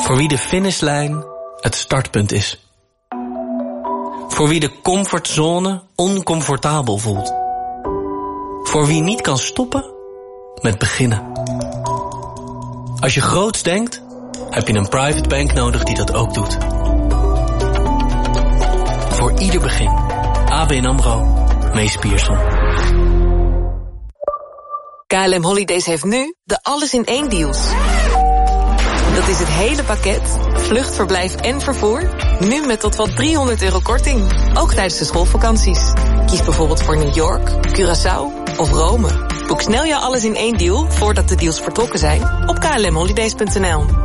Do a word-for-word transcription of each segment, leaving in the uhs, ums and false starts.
Voor wie de finishlijn het startpunt is. Voor wie de comfortzone oncomfortabel voelt. Voor wie niet kan stoppen met beginnen. Als je groots denkt, heb je een private bank nodig die dat ook doet. Voor ieder begin. A B N AMRO, Mees Pierson. K L M Holidays heeft nu de alles-in-één deals. Dat is het hele pakket, vlucht, verblijf en vervoer. Nu met tot wel driehonderd euro korting. Ook tijdens de schoolvakanties. Kies bijvoorbeeld voor New York, Curaçao of Rome. Boek snel jouw alles-in-één deal voordat de deals vertrokken zijn op k l m holidays punt n l.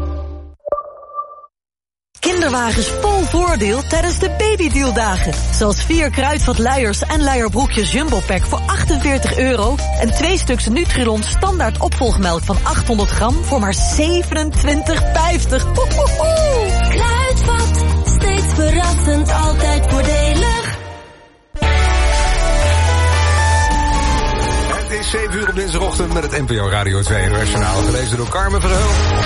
Kinderwagens vol voordeel tijdens de babydealdagen. Zoals vier kruidvat luiers en luierbroekjes Jumbo Pack voor achtenveertig euro... en twee stuks Nutrilon standaard opvolgmelk van achthonderd gram voor maar zevenentwintig vijftig. Kruidvat, steeds verrassend, altijd voordelig. Het is zeven uur op dinsdagochtend met het N P O Radio twee Nationaal, gelezen door Carmen Verheul.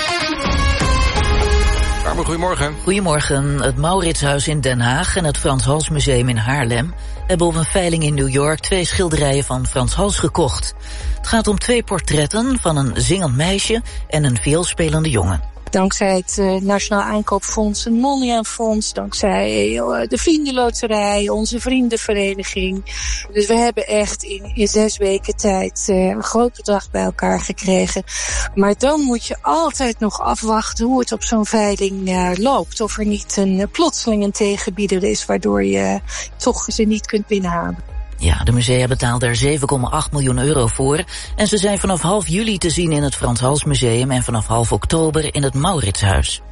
Carmen, goedemorgen. Goedemorgen. Het Mauritshuis in Den Haag en het Frans Hals Museum in Haarlem hebben op een veiling in New York twee schilderijen van Frans Hals gekocht. Het gaat om twee portretten van een zingend meisje en een vioolspelende jongen. Dankzij het uh, Nationaal Aankoopfonds, het Mondriaan Fonds, dankzij uh, de Vriendenloterij, onze vriendenvereniging. Dus we hebben echt in, in zes weken tijd uh, een groot bedrag bij elkaar gekregen. Maar dan moet je altijd nog afwachten hoe het op zo'n veiling uh, loopt. Of er niet een uh, plotseling een tegenbieder is waardoor je uh, toch ze niet kunt binnenhalen. Ja, de musea betaalden er zeven komma acht miljoen euro voor en ze zijn vanaf half juli te zien in het Frans Hals Museum en vanaf half oktober in het Mauritshuis.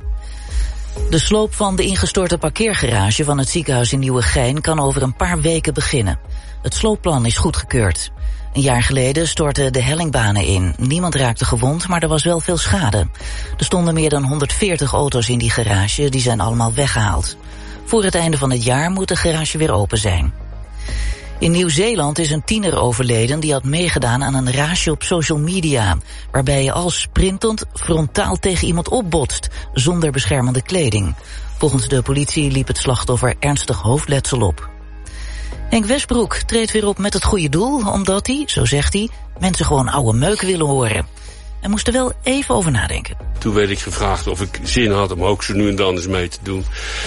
De sloop van de ingestorte parkeergarage van het ziekenhuis in Nieuwegein kan over een paar weken beginnen. Het sloopplan is goedgekeurd. Een jaar geleden stortten de hellingbanen in. Niemand raakte gewond, maar er was wel veel schade. Er stonden meer dan honderdveertig auto's in die garage, die zijn allemaal weggehaald. Voor het einde van het jaar moet de garage weer open zijn. In Nieuw-Zeeland is een tiener overleden die had meegedaan aan een race op social media, waarbij je al sprintend frontaal tegen iemand opbotst, zonder beschermende kleding. Volgens de politie liep het slachtoffer ernstig hoofdletsel op. Henk Westbroek treedt weer op met het goede doel, omdat hij, zo zegt hij, mensen gewoon oude meuk willen horen. Hij moest er wel even over nadenken. Toen werd ik gevraagd of ik zin had om ook zo nu en dan eens mee te doen.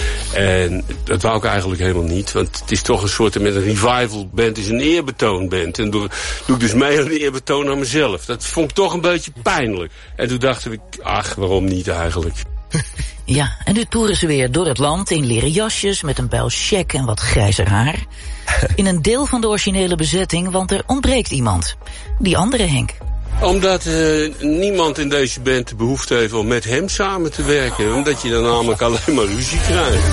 En dat wou ik eigenlijk helemaal niet. Want het is toch een soort met een revival band, het is een eerbetoon band. En doe, doe ik dus mee aan een eerbetoon aan mezelf. Dat vond ik toch een beetje pijnlijk. En toen dacht ik, ach, waarom niet eigenlijk? Ja, en nu toeren ze weer door het land in leren jasjes met een buil check en wat grijzer haar. In een deel van de originele bezetting, want er ontbreekt iemand. Die andere Henk. Omdat uh, niemand in deze band de behoefte heeft om met hem samen te werken. Omdat je dan namelijk alleen maar ruzie krijgt.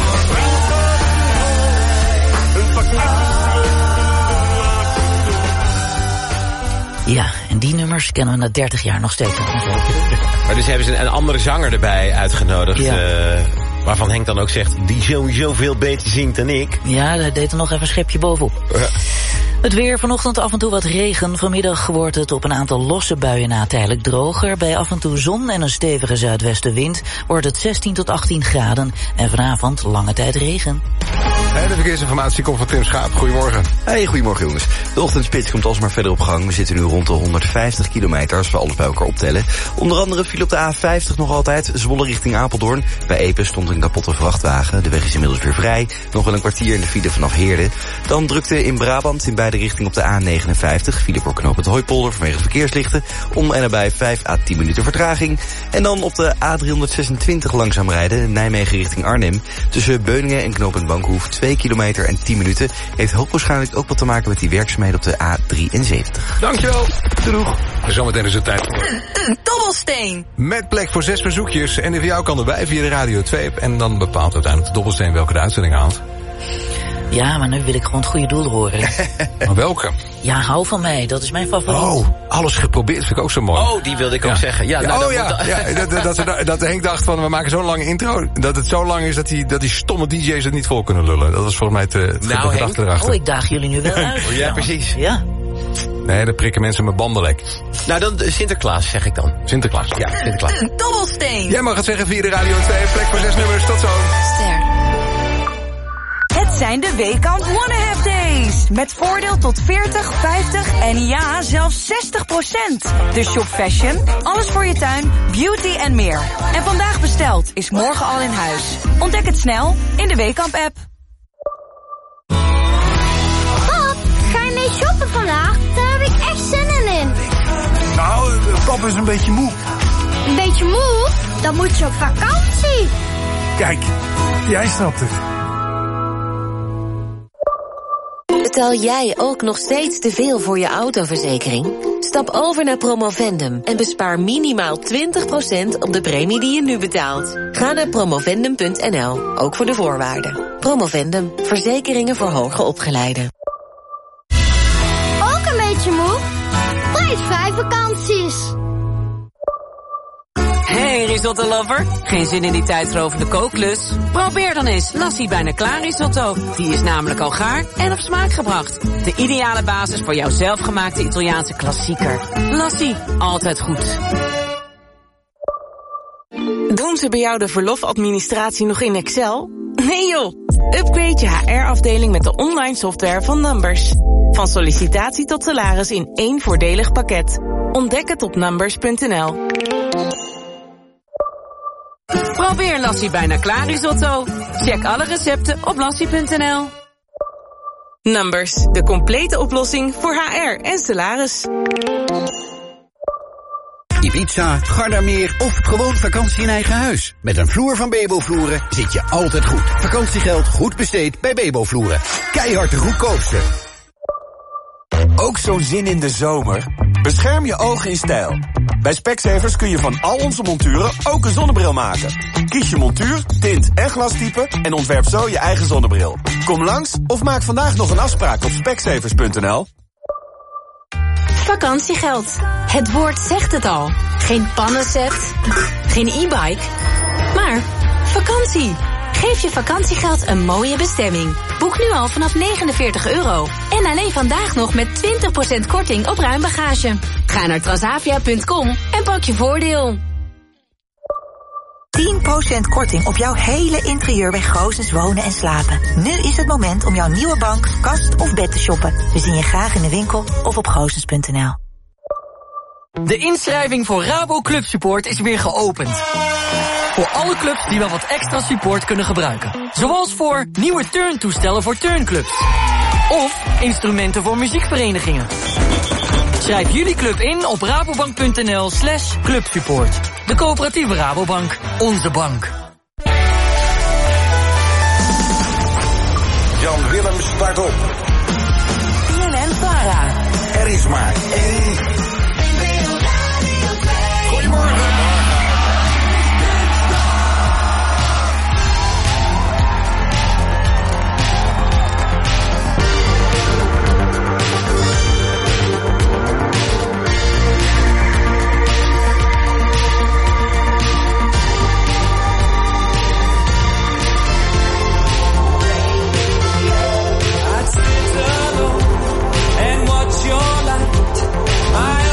Ja, en die nummers kennen we na dertig jaar nog steeds. Maar dus hebben ze een andere zanger erbij uitgenodigd. Ja. Uh, waarvan Henk dan ook zegt, die sowieso veel beter zingt dan ik. Ja, hij deed er nog even een schepje bovenop. Ja. Het weer, vanochtend af en toe wat regen. Vanmiddag wordt het op een aantal losse buien na tijdelijk droger. Bij af en toe zon en een stevige zuidwestenwind wordt het zestien tot achttien graden. En vanavond lange tijd regen. En de verkeersinformatie komt van Tim Schaap. Goedemorgen. Hey, goedemorgen jongens. De ochtendspits komt alsmaar verder op gang. We zitten nu rond de honderdvijftig kilometer als we alles bij elkaar optellen. Onder andere viel op de A vijftig nog altijd. Zwolle richting Apeldoorn. Bij Epe stond een kapotte vrachtwagen. De weg is inmiddels weer vrij. Nog wel een kwartier in de file vanaf Heerde. Dan drukte in Brabant in beide richtingen op de A negenenvijftig. File voor knooppunt Hooipolder vanwege de verkeerslichten. Om en nabij vijf à tien minuten vertraging. En dan op de A driehonderdzesentwintig langzaam rijden. Nijmegen richting Arnhem. Tussen Beuningen en knooppunt Bankhoef twee kilometer en tien minuten. Heeft hoogwaarschijnlijk ook wat te maken met die werkzaamheden op de A drieënzeventig. Dankjewel. Doeg. Zometeen is het tijd voor een dobbelsteen. Met plek voor zes verzoekjes. En voor jou kan erbij via de Radio twee app. En dan bepaalt uiteindelijk de dobbelsteen welke de uitzending haalt. Ja, maar nu wil ik gewoon het goede doel horen. Maar welke? Ja, hou van mij. Dat is mijn favoriet. Oh, alles geprobeerd vind ik ook zo mooi. Oh, die wilde ik ja. ook zeggen. Ja, nou, ja, oh dat ja, ja dat, dat, dat, dat Henk dacht van, we maken zo'n lange intro. Dat het zo lang is dat die, dat die stomme D J's het niet vol kunnen lullen. Dat was volgens mij te, nou, de gedachte erachter. Oh, ik daag jullie nu wel uit. Ja, precies. Ja. Nee, dan prikken mensen mijn banden lek. Nou, dan Sinterklaas zeg ik dan. Sinterklaas. Ja, Sinterklaas. Een dobbelsteen. Jij mag het zeggen via de Radio twee. Plek voor zes nummers. Tot zo. Ster. Het zijn de Weekamp One Half Days. Met voordeel tot veertig, vijftig en ja, zelfs zestig procent. Dus shop fashion, alles voor je tuin, beauty en meer. En vandaag besteld is morgen al in huis. Ontdek het snel in de Weekamp app. Pap, ga je mee shoppen vandaag? Daar heb ik echt zin in. Nou, pap is een beetje moe. Een beetje moe? Dan moet je op vakantie. Kijk, jij snapt het. Betaal jij ook nog steeds te veel voor je autoverzekering? Stap over naar Promovendum en bespaar minimaal twintig procent op de premie die je nu betaalt. Ga naar promovendum punt n l, ook voor de voorwaarden. Promovendum, verzekeringen voor hoger opgeleiden. Ook een beetje moe? Prijsvrij vakanties. Hey risotto lover, geen zin in die tijdrovende kooklus? Probeer dan eens Lassie bijna klaar risotto. Die is namelijk al gaar en op smaak gebracht. De ideale basis voor jouw zelfgemaakte Italiaanse klassieker. Lassie, altijd goed. Doen ze bij jou de verlofadministratie nog in Excel? Nee joh, upgrade je H R-afdeling met de online software van Numbers. Van sollicitatie tot salaris in één voordelig pakket. Ontdek het op numbers punt n l. Probeer Lassie bijna klaar risotto. Check alle recepten op lassie punt n l. Numbers, de complete oplossing voor H R en salaris. Ibiza, Gardameer of gewoon vakantie in eigen huis. Met een vloer van Bebo Vloeren zit je altijd goed. Vakantiegeld goed besteed bij Bebo Vloeren. Keihard de goedkoopste. Ook zo'n zin in de zomer? Bescherm je ogen in stijl. Bij Specsavers kun je van al onze monturen ook een zonnebril maken. Kies je montuur, tint en glastype en ontwerp zo je eigen zonnebril. Kom langs of maak vandaag nog een afspraak op specsavers punt n l. Vakantiegeld. Het woord zegt het al. Geen pannenset, geen e-bike, maar vakantie. Geef je vakantiegeld een mooie bestemming. Boek nu al vanaf negenenveertig euro. En alleen vandaag nog met twintig procent korting op ruimbagage. Ga naar transavia punt com en pak je voordeel. tien procent korting op jouw hele interieur bij Goosens Wonen en Slapen. Nu is het moment om jouw nieuwe bank, kast of bed te shoppen. We zien je graag in de winkel of op goosens punt n l. De inschrijving voor Rabo Club Support is weer geopend. Voor alle clubs die wel wat extra support kunnen gebruiken. Zoals voor nieuwe turntoestellen voor turnclubs. Of instrumenten voor muziekverenigingen. Schrijf jullie club in op rabobank punt n l slash clubsupport. De coöperatieve Rabobank. Onze bank. Jan Willem start op. B N N Vara. Er is maar één. Goedemorgen. And watch your light, my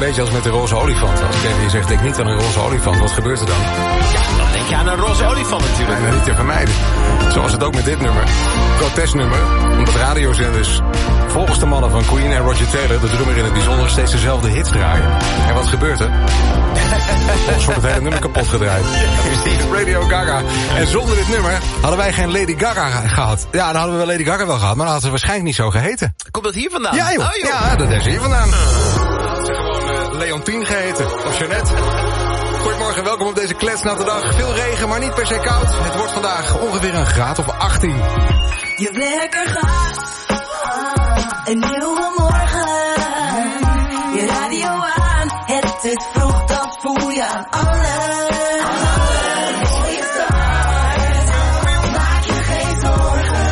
beetje als met de roze olifant. Als ik tegen je zeg, denk niet aan een roze olifant. Wat gebeurt er dan? Ja, dan denk je aan een roze olifant natuurlijk. Nee, niet te vermijden. Zoals het ook met dit nummer. Protestnummer. Omdat radiozenders volgens de mannen van Queen en Roger Taylor, de drummer in het bijzonder, steeds dezelfde hits draaien. En wat gebeurt er? Volgens wordt het hele nummer kapot gedraaid. Radio Gaga. En zonder dit nummer hadden wij geen Lady Gaga gehad. Ja, dan hadden we wel Lady Gaga wel gehad, maar dan hadden ze waarschijnlijk niet zo geheten. Komt dat hier vandaan? Ja, joh. Oh, joh. Ja, dat is hier vandaan. Ze zijn gewoon uh, Leontien geheten. Of Jeannette. Goedemorgen, welkom op deze kletsnatte dag. Veel regen, maar niet per se koud. Het wordt vandaag ongeveer een graad of achttien. Je wekker gaat. Een nieuwe morgen. Je radio aan. Het is vroeg, dat voel je aan alles. Mooie start. Maak je geen zorgen.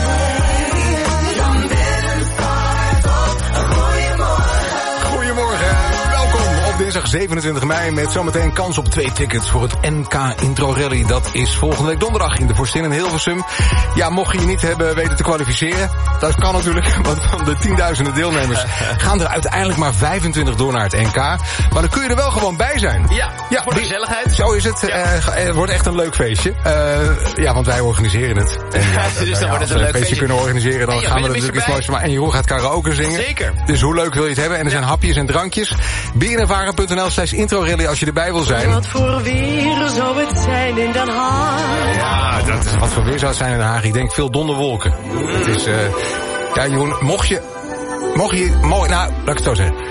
Dan weer een start op een goede morgen. Goedemorgen, welkom op dinsdag zevenentwintig mei met zometeen kans op twee tickets voor het N K Intro Rally. Dat is volgende week donderdag in de Vorstin in Hilversum. Ja, mocht je je niet hebben weten te kwalificeren, dat kan natuurlijk, want van de tienduizenden deelnemers gaan er uiteindelijk maar vijfentwintig door naar het N K. Maar dan kun je er wel gewoon bij zijn. Ja, ja voor de die, gezelligheid. Zo is het. Ja. Uh, het wordt echt een leuk feestje. Uh, ja, want wij organiseren het. En, ja, dus ja, dan wordt het een leuk feestje. feestje kunnen organiseren, dan hey, gaan we er natuurlijk iets moois van maken. En Jeroen gaat karaoke zingen. Zeker. Dus hoe leuk wil je het hebben? En er zijn ja. hapjes en drankjes. b n v a r e punt n l slash intro rally als je erbij wil zijn. Wat voor weer zou het zijn in Den Haag? Ja, dat is wat voor weer zou het zijn in Den Haag. Ik denk veel donderwolken. Mm. Het is, uh, ja Jeroen, mocht je, mocht je, mooi, nou, laat ik het zo zeggen.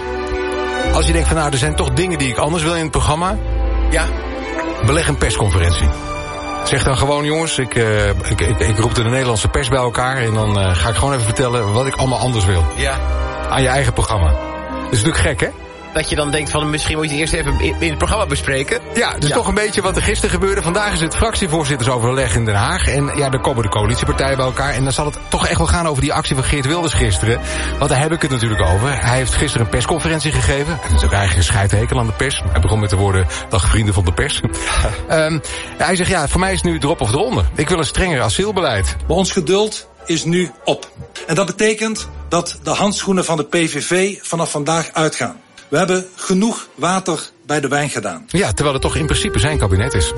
Als je denkt van nou, er zijn toch dingen die ik anders wil in het programma. Ja. Beleg een persconferentie. Zeg dan gewoon, jongens, ik, uh, ik, ik, ik roep de Nederlandse pers bij elkaar en dan uh, ga ik gewoon even vertellen wat ik allemaal anders wil. Ja. Aan je eigen programma. Dat is natuurlijk gek, hè? Dat je dan denkt van misschien moet je het eerst even in het programma bespreken. Ja, dus ja. toch een beetje wat er gisteren gebeurde. Vandaag is het fractievoorzittersoverleg in Den Haag. En ja, daar komen de coalitiepartijen bij elkaar. En dan zal het toch echt wel gaan over die actie van Geert Wilders gisteren. Want daar heb ik het natuurlijk over. Hij heeft gisteren een persconferentie gegeven. Het is ook eigenlijk een scheidhekel aan de pers. Hij begon met de woorden, dag vrienden van de pers. um, hij zegt, ja, voor mij is het nu erop of eronder. Ik wil een strenger asielbeleid. Maar ons geduld is nu op. En dat betekent dat de handschoenen van de P V V vanaf vandaag uitgaan. We hebben genoeg water bij de wijn gedaan. Ja, terwijl het toch in principe zijn kabinet is.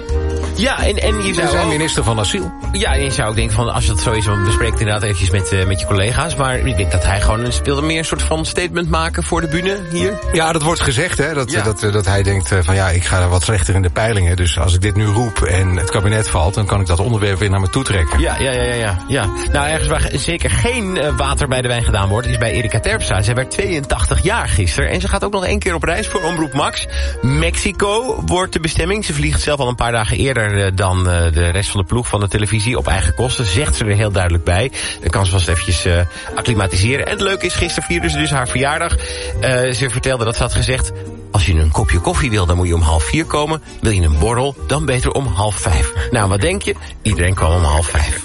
Ja, en, en je zou zijn minister van Asiel. Ja, en je zou ook denken van, als dat zo is, dan bespreek het inderdaad eventjes met, uh, met je collega's. Maar ik denk dat hij gewoon een, wilde meer een soort van statement maken voor de bühne hier. Ja, dat wordt gezegd, hè. Dat, ja. dat, dat, dat hij denkt uh, van ja, ik ga wat slechter in de peilingen. Dus als ik dit nu roep en het kabinet valt, dan kan ik dat onderwerp weer naar me toe trekken. Ja, ja, ja, ja. ja. ja. Nou, ergens waar zeker geen uh, water bij de wijn gedaan wordt, is bij Erika Terpstra. Zij werd tweeëntachtig jaar gisteren en ze gaat ook nog één keer op reis voor Omroep Max. Mexico wordt de bestemming. Ze vliegt zelf al een paar dagen eerder uh, dan uh, de rest van de ploeg van de televisie op eigen kosten. Zegt ze er heel duidelijk bij. Dan kan ze vast eventjes uh, acclimatiseren. En het leuke is, gisteren vierde ze dus haar verjaardag. Uh, ze vertelde dat ze had gezegd, als je een kopje koffie wil, dan moet je om half vier komen. Wil je een borrel, dan beter om half vijf. Nou, wat denk je? Iedereen kwam om half vijf.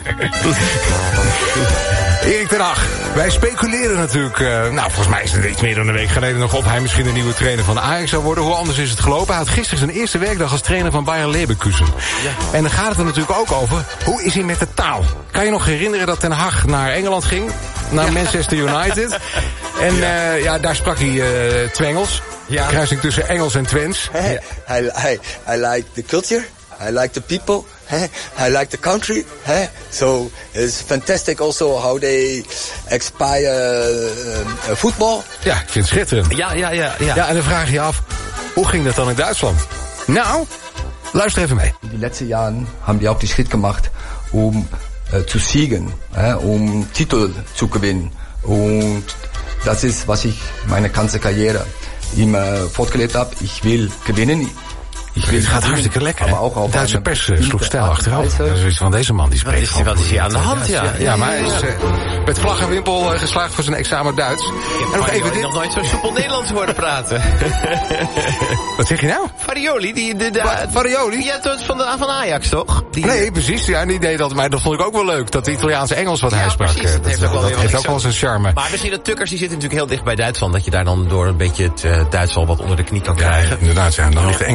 Erik ten Hag, wij speculeren natuurlijk, uh, nou volgens mij is het iets meer dan een week geleden nog of hij misschien de nieuwe trainer van Ajax zou worden. Hoe anders is het gelopen? Hij had gisteren zijn eerste werkdag als trainer van Bayer Leverkusen. Ja. En dan gaat het er natuurlijk ook over, hoe is hij met de taal? Kan je nog herinneren dat Ten Hag naar Engeland ging? Naar ja. Manchester United. En ja. Uh, ja, daar sprak hij uh, Twengels. Ja. Kruising tussen Engels en Twents. Hey, I, I, I like the culture. I like the people. I like the country. So it's fantastic also how they expire uh, football. Ja, ik vind het schitterend. Ja, ja, ja, ja. Ja, en dan vraag je je af, hoe ging dat dan in Duitsland? Nou, luister even mee. In die letzten Jahren haben die auch die Schritt gemacht, um uh, zu siegen, uh, um Titel zu gewinnen. Und das ist, was ich meine ganze Karriere immer fortgelebt habe. Ich will gewinnen. Het gaat hartstikke lekker. De Duitse pers uh, sloeg stijl achterover. Dat is iets van deze man die spreekt. Wat is, wat is hier aan de hand? Ja, ja, ja maar hij is uh, met vlag en wimpel uh, geslaagd voor zijn examen Duits. En nog even dit. Nog nooit zo soepel Nederlands horen praten. Wat zeg je nou? Farioli, die de, de Wat, Farioli? Ja, tot van, de, van Ajax toch? Die, nee, precies. Ja, die deed dat. Maar dat vond ik ook wel leuk. Dat Italiaanse Engels wat ja, hij sprak. Precies, dat, dat heeft ook wel, dat heeft ook wel zijn charme. Maar misschien dat Tukkers, die zit natuurlijk heel dicht bij Duitsland. Dat je daar dan door een beetje het uh, Duits al wat onder de knie kan krijgen. Ja, inderdaad, ja. Dan ligt Engeland net te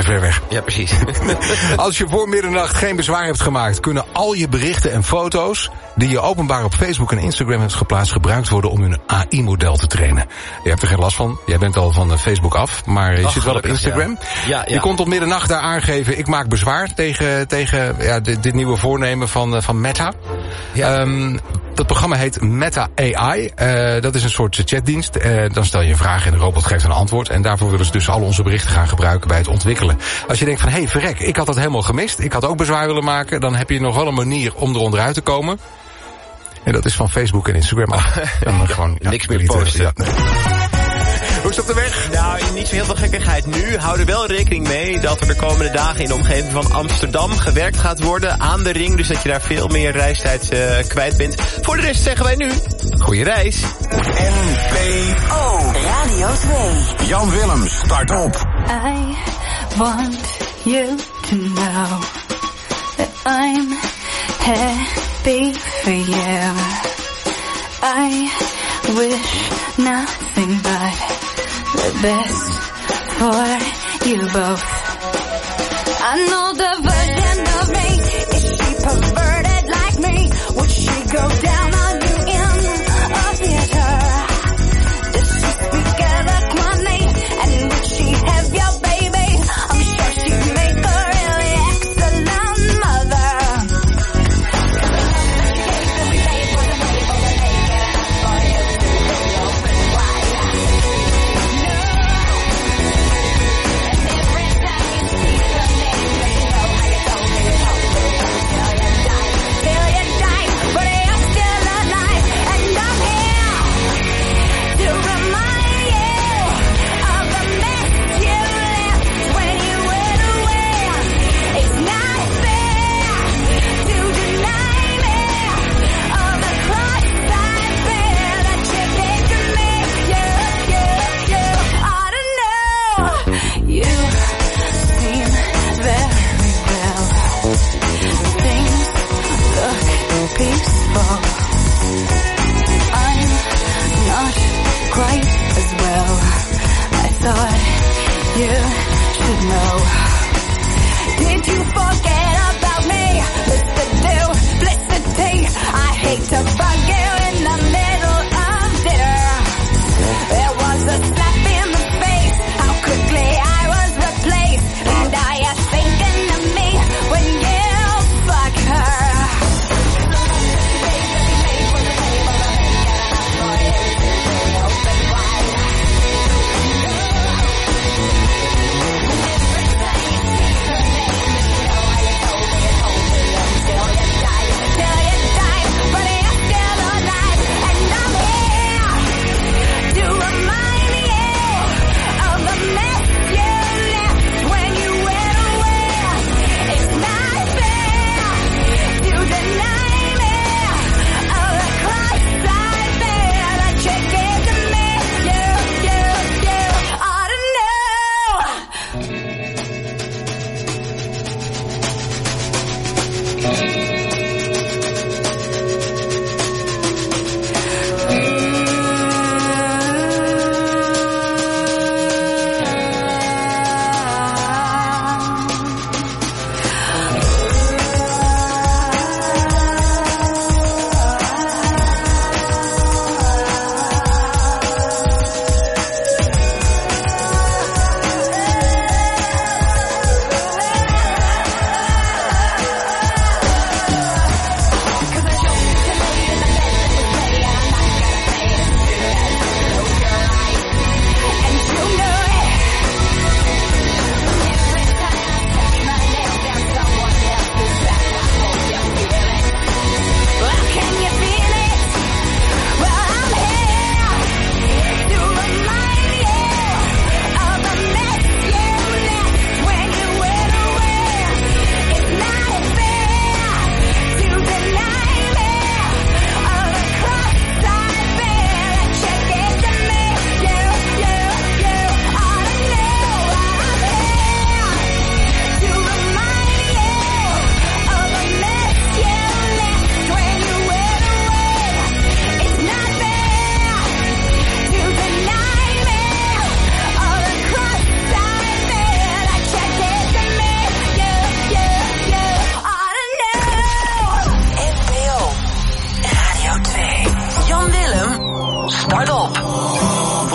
ver weg. Ja, precies. Als je voor middernacht geen bezwaar hebt gemaakt, kunnen al je berichten en foto's die je openbaar op Facebook en Instagram hebt geplaatst gebruikt worden om hun A I-model te trainen. Je hebt er geen last van. Jij bent al van Facebook af, maar je Ach, zit wel op Instagram. Ja. Ja, ja. Je kon tot middernacht daar aangeven, ik maak bezwaar tegen, tegen ja, dit, dit nieuwe voornemen van, van Meta. Ja. Um, dat programma heet Meta A I. Uh, dat is een soort chatdienst. Uh, dan stel je een vraag en de robot geeft een antwoord. En daarvoor willen ze dus al onze berichten gaan gebruiken bij het ontwikkelen. Als je denkt van, hé hey, verrek, ik had dat helemaal gemist. Ik had ook bezwaar willen maken. Dan heb je nog wel een manier om er onderuit te komen. En dat is van Facebook en Instagram af. En dan gewoon, ja, niks meer posten. Ja, nee. Hoe is het op de weg? Nou, niet zo heel veel gekkigheid nu. Hou er wel rekening mee dat er de komende dagen in de omgeving van Amsterdam gewerkt gaat worden aan de ring. Dus dat je daar veel meer reistijd uh, kwijt bent. Voor de rest zeggen wij nu, goeie reis. N P O Radio twee. Jan Willems, start op. I want you to know that I'm happy for you. I wish nothing but the best for you both. I know the version of me. Is she perverted like me? Would she go down on you in a theater? Does she speak eloquently? And would she have your baby? I'm sure she'd make a really excellent mother.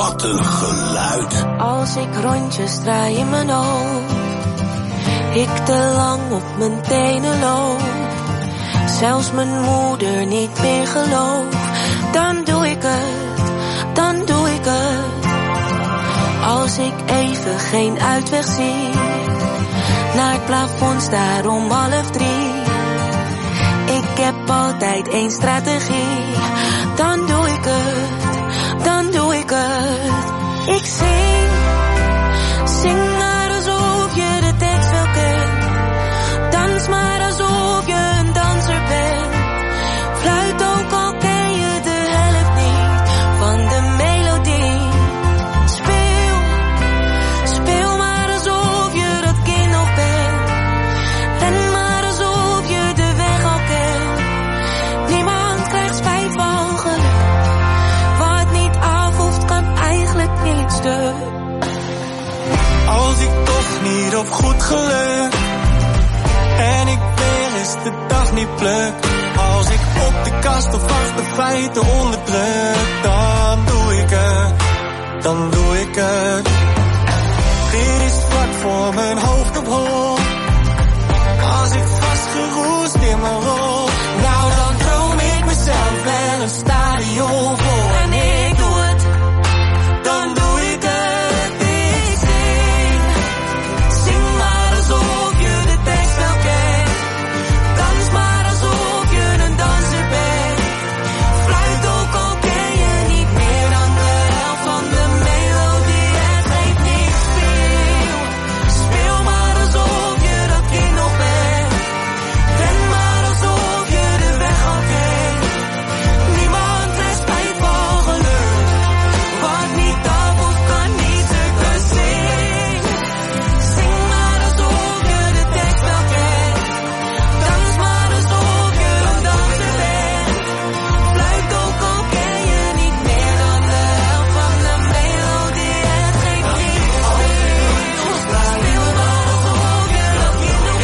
Wat een geluid. Als ik rondjes draai in mijn hoofd, ik te lang op mijn tenen loop, zelfs mijn moeder niet meer gelooft, dan doe ik het, dan doe ik het. Als ik even geen uitweg zie, naar het plafond staar om half drie, ik heb altijd één strategie, dan doe ik het, dan doe ik het. Ik zing, zing maar alsof je de tekst wel kent, dans maar alsof je een danser bent, fluit ook al ken je de helft niet van de melodie. Speel, speel maar alsof je dat kind nog bent, ren maar alsof je de weg al kent. Niemand krijgt spijt van geluk, wat niet af hoeft kan eigenlijk niet stuk. Als ik toch niet op goed geluk en ik weer eens de dag niet pluk, als ik op de kast of achter feiten onderdruk, dan doe ik het, dan doe ik het. Dit is vlak voor mijn hoofd op hol, als ik vastgeroest in mijn rol, nou dan droom ik mezelf wel een stadion vol. En ik doe het, dan doe ik het. Ik zing, zing maar alsof je de tekst wel kent, dans maar alsof je een danser bent, fluit ook al ken je niet meer dan de helft van de melodie. Het geeft niet veel, speel maar alsof je dat kind nog bent, ren maar alsof je de weg al kent. Niemand krijgt spijt van geluk, wat niet af of kan niet stukken. Zing, zing maar alsof je de tekst wel kent, dans maar alsof je een danser bent, fluit ook al ken je niet meer dan de helft van de melodie. Het geeft niet veel, speel maar alsof je dat kind nog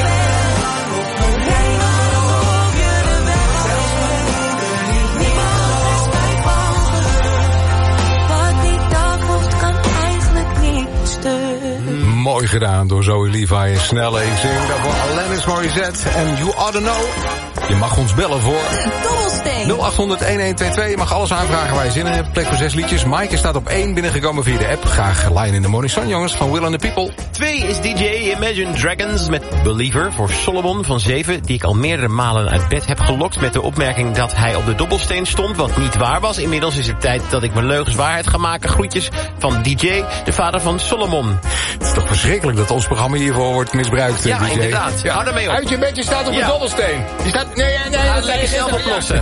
bent, ren maar alsof je de weg al kent. Niemand krijgt spijt van geluk, wat niet af hoeft kan eigenlijk niet stuk. Mooi gedaan door Zoe Levi. Snelle, ik zing daarvoor Alanis Morissette en You Ought to Know. Je mag ons bellen voor Dobbelsteen. nul acht honderd, een een twee twee. Je mag alles aanvragen waar je zin in hebt. Plek voor zes liedjes. Maaike staat op één binnengekomen via de app. Graag Lion in the Morning Sun, jongens, van Will and the People. Twee is D J Imagine Dragons met Believer voor Solomon van zeven... die ik al meerdere malen uit bed heb gelokt met de opmerking dat hij op de dobbelsteen stond, wat niet waar was. Inmiddels is het tijd dat ik mijn leugens waarheid ga maken. Groetjes van D J, de vader van Solomon. Het is toch verschrikkelijk dat ons programma hiervoor wordt misbruikt, Ja, D J. inderdaad. Hou daarmee op. Uit je bedje staat op Ja. de dobbelsteen. Je staat... Nee, nee, Ga dat het is zelf oplossen.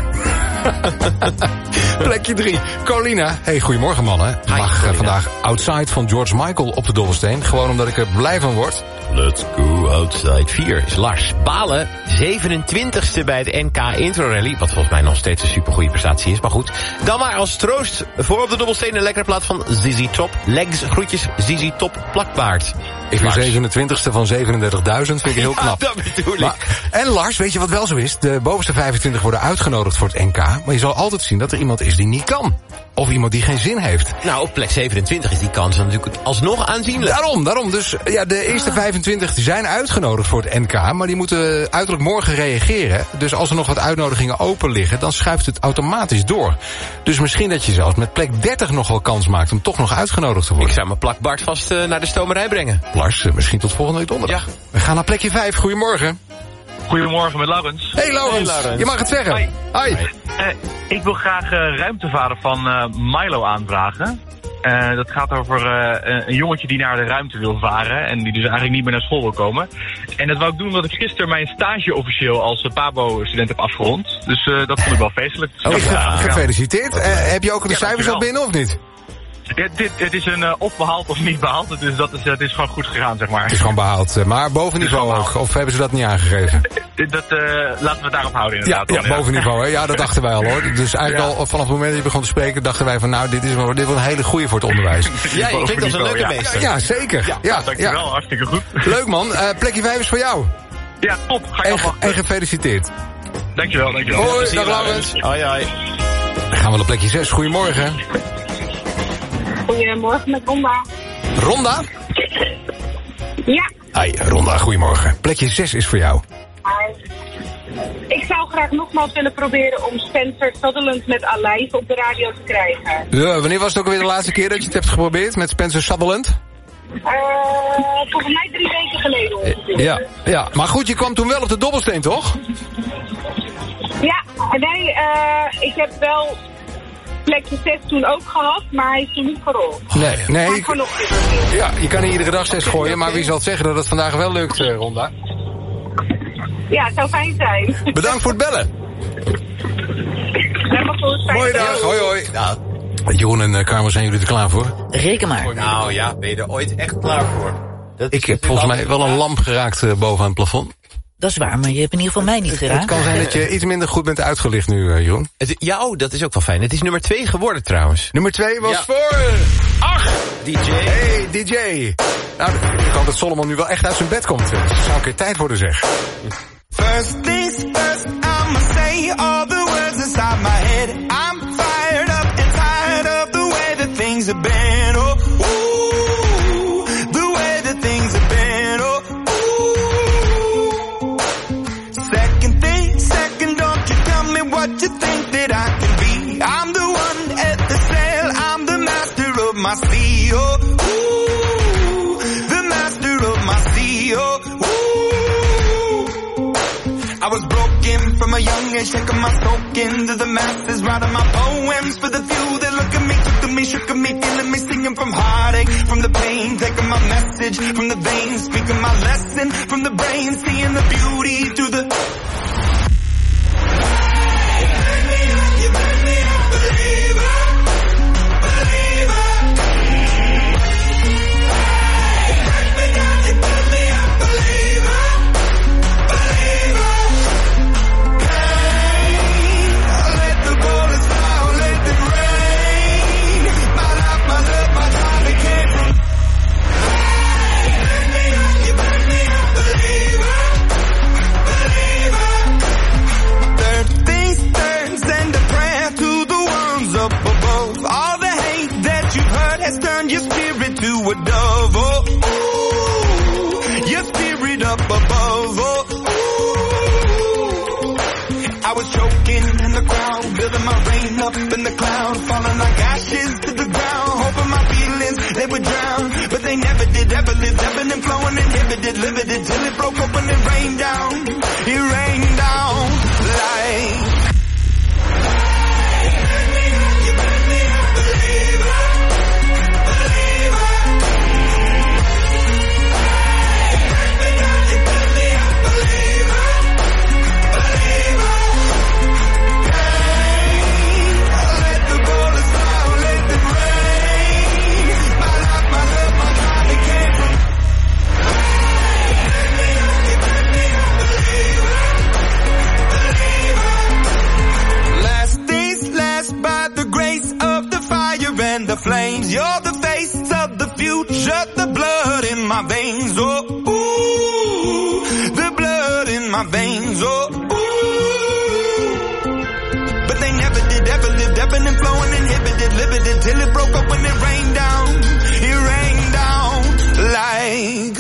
Plekje drie. Colina. Hey, goedemorgen mannen. Ik Hi, mag eh, Colina. vandaag Outside van George Michael op de dobbelsteen. Gewoon omdat ik er blij van word. Let's go outside. vier is Lars Balen, zevenentwintigste bij het N K Intro Rally. Wat volgens mij nog steeds een supergoeie prestatie is, maar goed. Dan maar als troost voor op de dobbelsteen een lekkere plaat van Z Z Top. Legs, groetjes, Z Z Top, plakbaard. Ik ben zevenentwintigste van zevenendertigduizend, vind ik heel knap. Dat bedoel ik. Maar, en Lars, weet je wat wel zo is? De bovenste vijfentwintig worden uitgenodigd voor het N K. Maar je zal altijd zien dat er iemand is die niet kan. Of iemand die geen zin heeft. Nou, op plek zevenentwintig is die kans natuurlijk alsnog aanzienlijk. Daarom, daarom. Dus ja, de eerste vijfentwintig zijn uitgenodigd voor het N K. Maar die moeten uiterlijk morgen reageren. Dus als er nog wat uitnodigingen open liggen, dan schuift het automatisch door. Dus misschien dat je zelfs met plek dertig nog wel kans maakt om toch nog uitgenodigd te worden. Ik zou mijn plakbaard vast uh, naar de stomerij brengen. Lars, uh, misschien tot volgende week donderdag. Ja. We gaan naar plekje vijf. Goedemorgen. Goedemorgen met Laurens. Hey Laurens, Hey, Laurens. je mag het zeggen. Hoi. Hoi. Uh, ik wil graag uh, ruimtevader van uh, Milo aanvragen. Uh, dat gaat over uh, een jongetje die naar de ruimte wil varen en die dus eigenlijk niet meer naar school wil komen. En dat wou ik doen omdat ik gisteren mijn stage officieel als uh, Pabo-student heb afgerond. Dus uh, dat vond ik wel feestelijk. Dus Oh, dat, uh, gefeliciteerd. Uh, heb je ook de Ja, cijfers al dankjewel. binnen of niet? Ja, dit, het is een uh, of behaald of niet behaald. Dus dat is, het is gewoon goed gegaan, zeg maar. Het is gewoon behaald. uh, Maar boven niveau ook. Of hebben ze dat niet aangegeven? Dat, uh, laten we het daarop houden Ja, inderdaad. ja, boven niveau. Hè? Ja, dat dachten wij al hoor. Dus eigenlijk Ja. al vanaf het moment dat je begon te spreken, dachten wij van nou, dit is wel, dit wordt een hele goeie voor het onderwijs. Ja, je klinkt als een leuke Ja. meester. Ja, zeker. Ja, Ja, dankjewel. ja. Hartstikke goed. Leuk man. Uh, plekje vijf is voor jou. Ja, top. Ga je En, afwachten. en gefeliciteerd. Dankjewel, dankjewel. Hoi, Plezier, dag Laurens. Hoi, hoi. Dan gaan we naar plekje zes. Goedemorgen. Goedemorgen met Ronda. Ronda? Ja. Hi, Ronda, goedemorgen. Plekje zes is voor jou. Hi. Ik zou graag nogmaals willen proberen om Spencer Sutherland met Alive op de radio te krijgen. Ja, wanneer was het ook alweer de laatste keer dat je het hebt geprobeerd met Spencer Sutherland? Uh, volgens mij drie weken geleden ongeveer. Ja, ja, maar goed, je kwam toen wel op de dobbelsteen, toch? Ja, nee, uh, ik heb wel plekje zes toen ook gehad, maar hij is toen niet gerold. Nee, nee. Maar Ik, nog ja, je kan niet iedere dag zes gooien, maar wie zal het zeggen dat het vandaag wel lukt, uh, Ronda? Ja, het zou fijn zijn. Bedankt voor het bellen. Helemaal goed. Mooie dag, hoi hoi. Nou, Jeroen en uh, Carmen, zijn jullie er klaar voor? Reken maar. Nou ja, ben je er ooit echt klaar voor? Dat ik heb volgens mij wel een lamp geraakt uh, boven aan het plafond. Dat is waar, maar je hebt in ieder geval mij niet geraakt. Het kan zijn dat je iets minder goed bent uitgelicht nu, uh, Jeroen. Het, ja, oh, dat is ook wel fijn. Het is nummer twee geworden trouwens. Nummer twee was ja. voor... Ach! D J. Hey, D J. Nou, ik hoop dat Solomon nu wel echt uit zijn bed komt. Het zou een keer tijd worden, zeg. First things first, I'ma say all the words inside my head. I'm fired up and tired of the way that things have been. Oh, ooh, the way that things have been. Oh, ooh. Second thing, second, don't you tell me what you think that I can be. I'm the one at the sail, I'm the master of my sea. Oh, ooh, the master of my sea. Oh, ooh. I was broken from a young age, taking my soak into the masses, writing my poems for the few that look at me, took to me, shook at me, feeling me, singing from heartache, from the pain, taking my message from the veins, speaking my lesson from the brain, seeing the beauty through the... You make me a believer, believer. You make me down, you make me a believer, believer. Let the bullets fly, let them rain. My life, my love, my time, it came from. You make me a, you make me a believer, believer. Third things turns and a prayer to the ones up above. All the hate that you've heard has turned your spirit to a dove. Oh, ooh, your spirit up above. Oh, ooh. I was choking in the crowd, building my rain up in the cloud, falling like ashes to the ground, hoping my feelings they would drown, but they never did. Ever lived, ebbing and flowing, inhibited, limited, till it broke open and rained down. It rained down like. You make me a believer, believer. You make me down, you make me a believer, believer. Let the bullets fly, let them rain. My life, my love, my time, it came from. You make me a, you make me a believer, believer. Last things last, by the grace of the fire and the flames. You're the face of the future, the blood in my veins. Oh, ooh, the blood in my veins. Oh, ooh. But they never did, ever lived, ebbing and flowing, inhibited, limited, till it broke up when it rained down. It rained down like.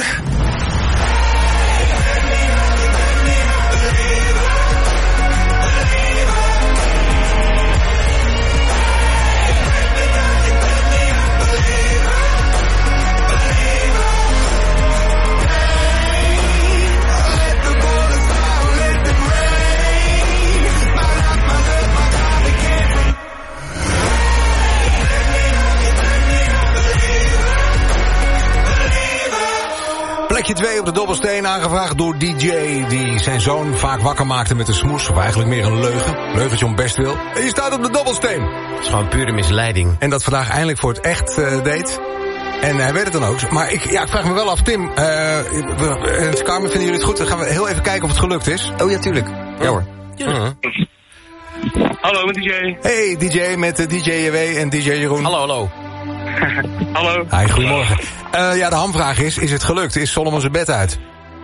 Plekje twee op de dobbelsteen, aangevraagd door D J... die zijn zoon vaak wakker maakte met een smoes. Of eigenlijk meer een leugen. Leugentje om best wil. En je staat op de dobbelsteen. Het is gewoon pure misleiding. En dat vandaag eindelijk voor het echt uh, deed. En hij weet het dan ook. Maar ik, ja, ik vraag me wel af, Tim... Uh, we, Carmen, vinden jullie het goed? Dan gaan we heel even kijken of het gelukt is. Oh ja, tuurlijk. Ja hoor. Uh-huh. Hallo, met D J. Hey, D J met uh, D J J W en D J Jeroen. Hallo, hallo. Hallo. Hi, goedemorgen. Uh, ja, de hamvraag is, is het gelukt? Is Solomon zijn bed uit?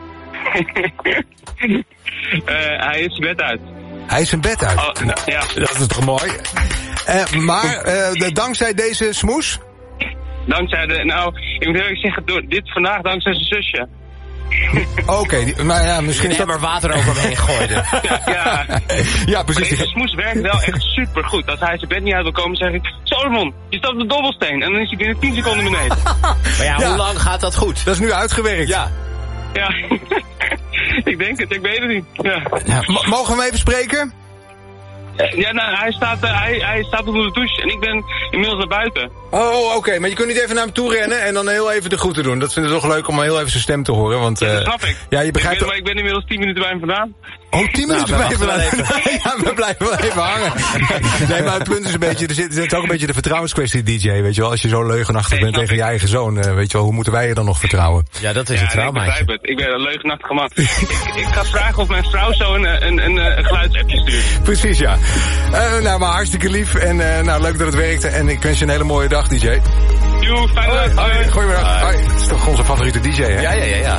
uh, hij is zijn bed uit. Hij is zijn bed uit? Oh, nou, ja. Dat is toch mooi. Uh, maar uh, de, dankzij deze smoes... dankzij de, nou, ik moet eerlijk zeggen, door dit vandaag dankzij zijn zusje. Oké, okay, maar ja, misschien is dat maar water over hem heen gooide. Ja, ja. Ja, precies. Deze smoes werkt wel echt super goed. Als hij zijn bed niet uit wil komen, zeg ik, Solomon, je staat op de dobbelsteen. En dan is hij binnen tien seconden beneden. Maar ja, ja, hoe lang gaat dat goed? Dat is nu uitgewerkt. Ja. Ja, ik denk het, ik weet het niet. Ja. Ja, m- mogen we hem even spreken? Ja, nou, hij staat, uh, hij, hij staat onder de douche en ik ben inmiddels naar buiten. Oh, oké. Okay. Maar je kunt niet even naar hem toe rennen en dan heel even de groeten doen. Dat vind ik toch leuk om heel even zijn stem te horen. Want, uh, ja, dat snap ik. Ja, je begrijpt... Ik ben, maar ik ben inmiddels tien minuten bij hem vandaan. Oh, tien minuten nou, bij hem vandaan? Ja, we blijven wel even hangen. Nee, maar het punt is een beetje... Er zit, er zit ook een beetje de vertrouwenskwestie, D J. Weet je wel, als je zo leugenachtig nee, bent tegen ik. je eigen zoon. Uh, weet je wel, hoe moeten wij je dan nog vertrouwen? Ja, dat is ja, een trauma. Ik begrijp het. Ik ben een leugenachtige man. ik, ik ga vragen of mijn vrouw zo een, een, een, een geluidsappje stuurt. Precies, ja. Uh, nou, maar hartstikke lief. En uh, nou, leuk dat het werkte. En ik wens je een hele mooie dag, D J. Joe, fijne dag. Hoi. Goedemiddag. Hoi. Het is toch onze favoriete D J, hè? Ja, ja, ja, ja.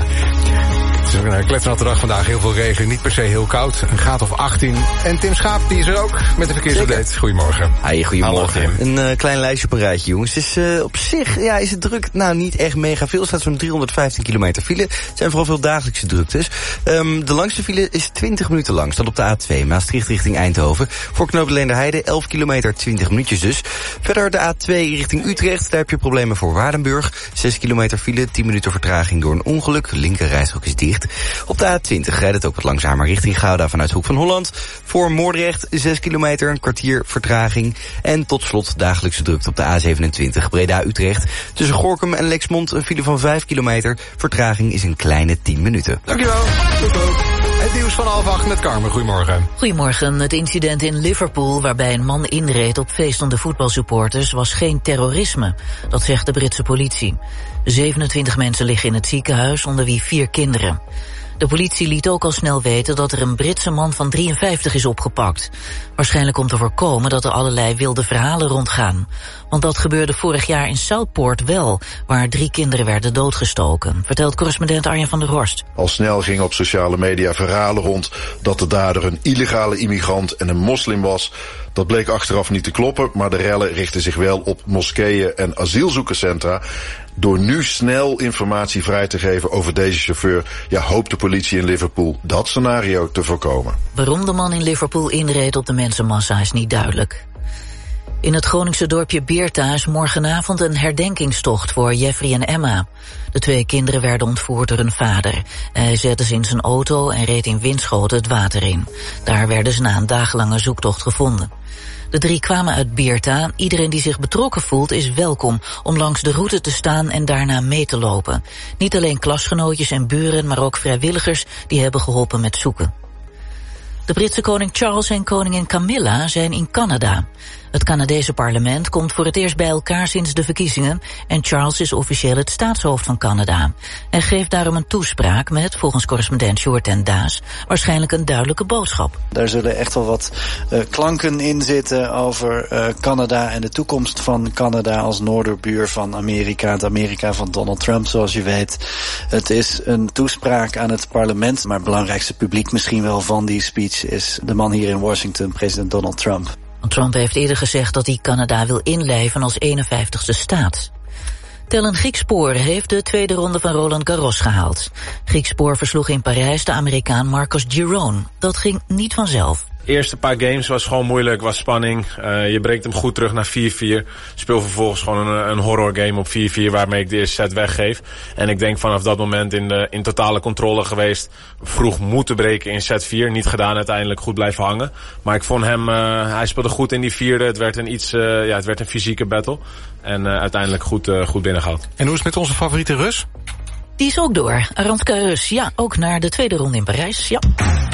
Het is een kletsnatte dag vandaag. Heel veel regen. Niet per se heel koud. Een graad of achttien. En Tim Schaap, die is er ook met de verkeersupdate. Goedemorgen. Hi, goedemorgen. Hallo, een uh, klein lijstje op een rijtje, jongens. Het is uh, op zich, ja, is het druk. Nou, niet echt mega veel. Er staat zo'n driehonderdvijftien kilometer file. Het zijn vooral veel dagelijkse druktes. Um, de langste file is twintig minuten lang. Staat op de A twee, Maastricht richting Eindhoven. Voor knoop Leenderheide, elf kilometer, twintig minuutjes dus. Verder de A twee richting Utrecht. Daar heb je problemen voor Waardenburg. zes kilometer file, tien minuten vertraging door een ongeluk. De linker rijstrook is dicht. Op de A twintig rijdt het ook wat langzamer richting Gouda vanuit Hoek van Holland. Voor Moordrecht zes kilometer, een kwartier vertraging. En tot slot dagelijkse drukte op de A zevenentwintig Breda-Utrecht. Tussen Gorinchem en Lexmond een file van vijf kilometer. Vertraging is een kleine tien minuten. Dankjewel. Tot ook. Het nieuws van half acht met Carmen. Goedemorgen. Goedemorgen. Het incident in Liverpool waarbij een man inreed op feestende voetbalsupporters was geen terrorisme. Dat zegt de Britse politie. zevenentwintig mensen liggen in het ziekenhuis, onder wie vier kinderen. De politie liet ook al snel weten dat er een Britse man van drieënvijftig is opgepakt. Waarschijnlijk om te voorkomen dat er allerlei wilde verhalen rondgaan. Want dat gebeurde vorig jaar in Southport wel, waar drie kinderen werden doodgestoken. Vertelt correspondent Arjen van der Horst. Al snel gingen op sociale media verhalen rond dat de dader een illegale immigrant en een moslim was. Dat bleek achteraf niet te kloppen, maar de rellen richten zich wel op moskeeën en asielzoekerscentra. Door nu snel informatie vrij te geven over deze chauffeur, ja, hoopt de politie in Liverpool dat scenario te voorkomen. Waarom de man in Liverpool inreed op de mensenmassa is niet duidelijk. In het Groningse dorpje Beerta is morgenavond een herdenkingstocht voor Jeffrey en Emma. De twee kinderen werden ontvoerd door hun vader. Hij zette ze in zijn auto en reed in Winschoten het water in. Daar werden ze na een dagenlange zoektocht gevonden. De drie kwamen uit Beerta. Iedereen die zich betrokken voelt is welkom om langs de route te staan en daarna mee te lopen. Niet alleen klasgenootjes en buren, maar ook vrijwilligers die hebben geholpen met zoeken. De Britse koning Charles en koningin Camilla zijn in Canada. Het Canadese parlement komt voor het eerst bij elkaar sinds de verkiezingen en Charles is officieel het staatshoofd van Canada. Hij geeft daarom een toespraak met, volgens correspondent Sjoerd en Daas, waarschijnlijk een duidelijke boodschap. Daar zullen echt wel wat uh, klanken in zitten over uh, Canada en de toekomst van Canada als noorderbuur van Amerika. Het Amerika van Donald Trump, zoals je weet. Het is een toespraak aan het parlement, maar het belangrijkste publiek misschien wel van die speech is de man hier in Washington, president Donald Trump. Trump heeft eerder gezegd dat hij Canada wil inlijven als eenenvijftigste staat. Tellen Griekspoor heeft de tweede ronde van Roland Garros gehaald. Griekspoor versloeg in Parijs de Amerikaan Marcos Giron. Dat ging niet vanzelf. De eerste paar games was gewoon moeilijk, was spanning. Uh, je breekt hem goed terug naar vier vier. Speel vervolgens gewoon een, een horror game op vier vier waarmee ik de eerste set weggeef. En ik denk vanaf dat moment in, de, in totale controle geweest. Vroeg moeten breken in set vier. Niet gedaan, uiteindelijk goed blijven hangen. Maar ik vond hem, uh, hij speelde goed in die vierde. Het werd een iets, uh, ja, het werd een fysieke battle. En uh, uiteindelijk goed, uh, goed binnengehaald. En hoe is het met onze favoriete Rus? Die is ook door. Aranska Rus, ja, ook naar de tweede ronde in Parijs, ja.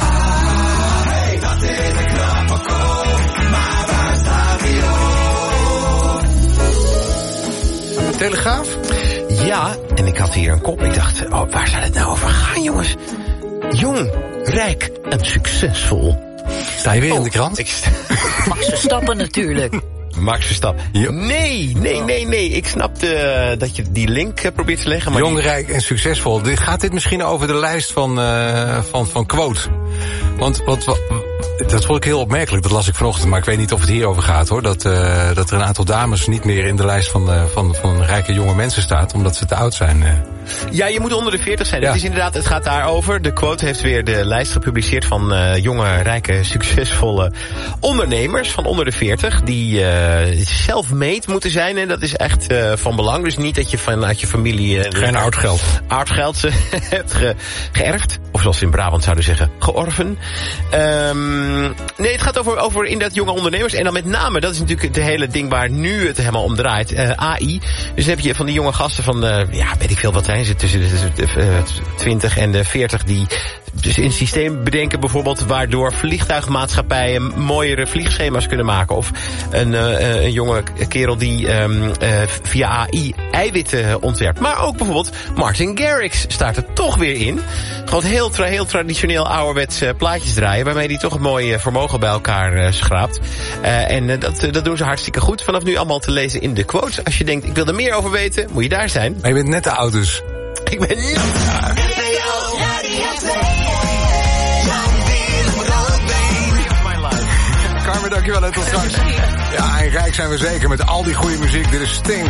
Telegraaf? Ja, en ik had hier een kop. Ik dacht, oh, waar zou het nou over gaan, jongens? Jong, rijk en succesvol. Sta je weer oh, in de krant? Ik sta... Max Verstappen natuurlijk. Max Verstappen. Ja. Nee, nee, nee, nee. Ik snapte uh, dat je die link uh, probeert te leggen. Maar Jong, die... rijk en succesvol. Dit, gaat dit misschien over de lijst van, uh, van, van quote? Want wat, wat, dat vond ik heel opmerkelijk. Dat las ik vanochtend, maar ik weet niet of het hierover gaat, hoor. Dat, uh, dat er een aantal dames niet meer in de lijst van, uh, van, van rijke jonge mensen staat, omdat ze te oud zijn. Uh. Ja, je moet onder de veertig zijn. Ja. Het is inderdaad, het gaat daarover. De Quote heeft weer de lijst gepubliceerd van uh, jonge, rijke, succesvolle ondernemers van onder de veertig. Die uh, self-made moeten zijn. En dat is echt uh, van belang. Dus niet dat je vanuit je familie... Uh, Geen oud geld. Oud geld hebt ge, geërfd. Of zoals ze in Brabant zouden zeggen, georven. Um, nee, het gaat over, over inderdaad jonge ondernemers. En dan met name, dat is natuurlijk het hele ding waar nu het helemaal om draait. Uh, A I. Dus dan heb je van die jonge gasten van, uh, ja, weet ik veel wat zijn ze, tussen de uh, twintig en de veertig die dus een systeem bedenken bijvoorbeeld waardoor vliegtuigmaatschappijen mooiere vliegschema's kunnen maken. Of een, uh, een jonge kerel die um, uh, via A I eiwitten ontwerpt. Maar ook bijvoorbeeld Martin Garrix staat er toch weer in. Gewoon heel, tra- heel traditioneel ouderwets uh, plaatjes draaien, waarmee hij toch een mooi uh, vermogen bij elkaar uh, schraapt. Uh, en uh, dat, uh, dat doen ze hartstikke goed. Vanaf nu allemaal te lezen in de quotes. Als je denkt, ik wil er meer over weten, moet je daar zijn. Maar je bent net te oud dus. Ik ben net te oud. Carmen, dankjewel en tot straks. Ja, en rijk zijn we zeker met al die goede muziek. Dit is Sting.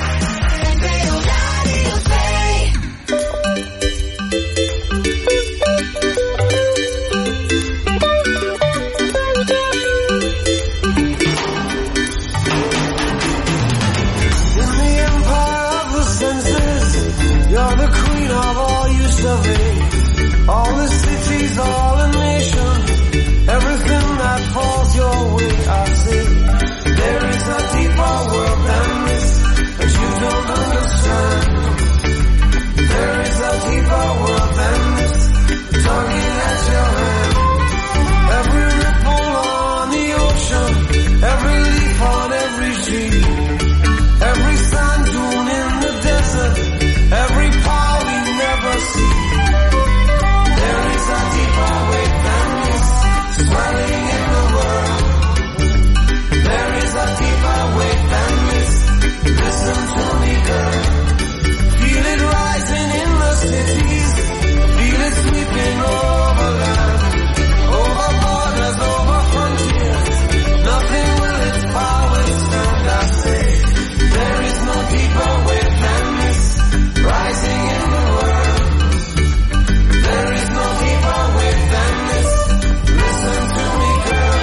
You're the queen of all you survey. All the cities, all the nations, everything that falls your way, I say. There is a deeper world than this that you don't understand. There is a deeper world than this, tugging at your hand. Every ripple on the ocean, every leaf on every tree, every sand dune in the desert, every power we never see. There is a deeper way than this, swelling in the world. There is a deeper way than this, listen to me girl. Feel it rising in the cities, feel it sweeping over land, over borders, over frontiers. Nothing will its power stand, I say. There is no deeper way than this, rising in the world. There is no deeper way than this, listen to me girl.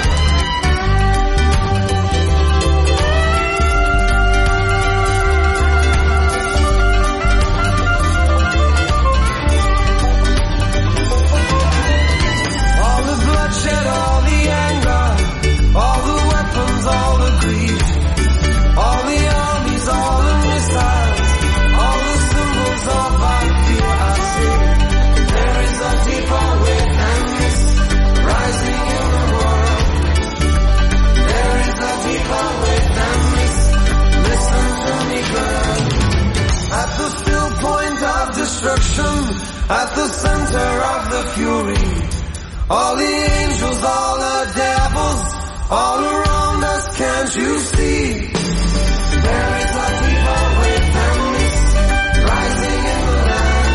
All the bloodshed, all the anger, all the weapons, all the greed, all the armies, all the missiles, all the symbols of our fear, I say. There is a deeper way than this, rising in the world. There is a deeper way than this, listen to me girl. At the still point of destruction, at the center of the fury, all the angels, all the devils, all around us, can't you see? There is a deeper way than this, rising in the land.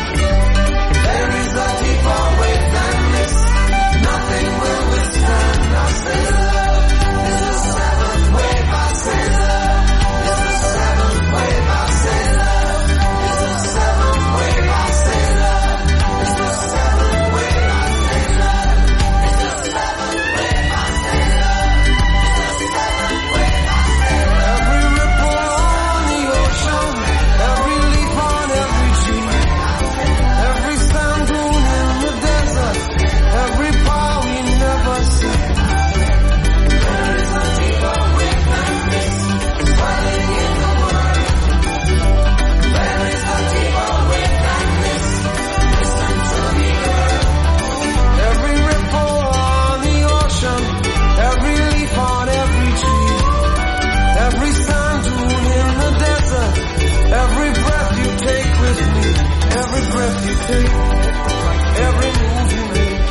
There is a deeper way than this, nothing will withstand. I say love is the seventh wave, I say love is the seventh wave, I say love is the seventh wave, I say love is the seventh wave, I say love is the seventh wave, I say love is the seventh wave, I say love. Every ripple on the ocean, every leaf on every tree, every sand dune in the desert, every power we never see. There is a deeper way than this, swelling in the world. There is a deeper way than this, listen to me girl. Every ripple on the ocean, every leaf on every tree, every sand dune in the desert, every breath you take with me, every breath you take, every move you make,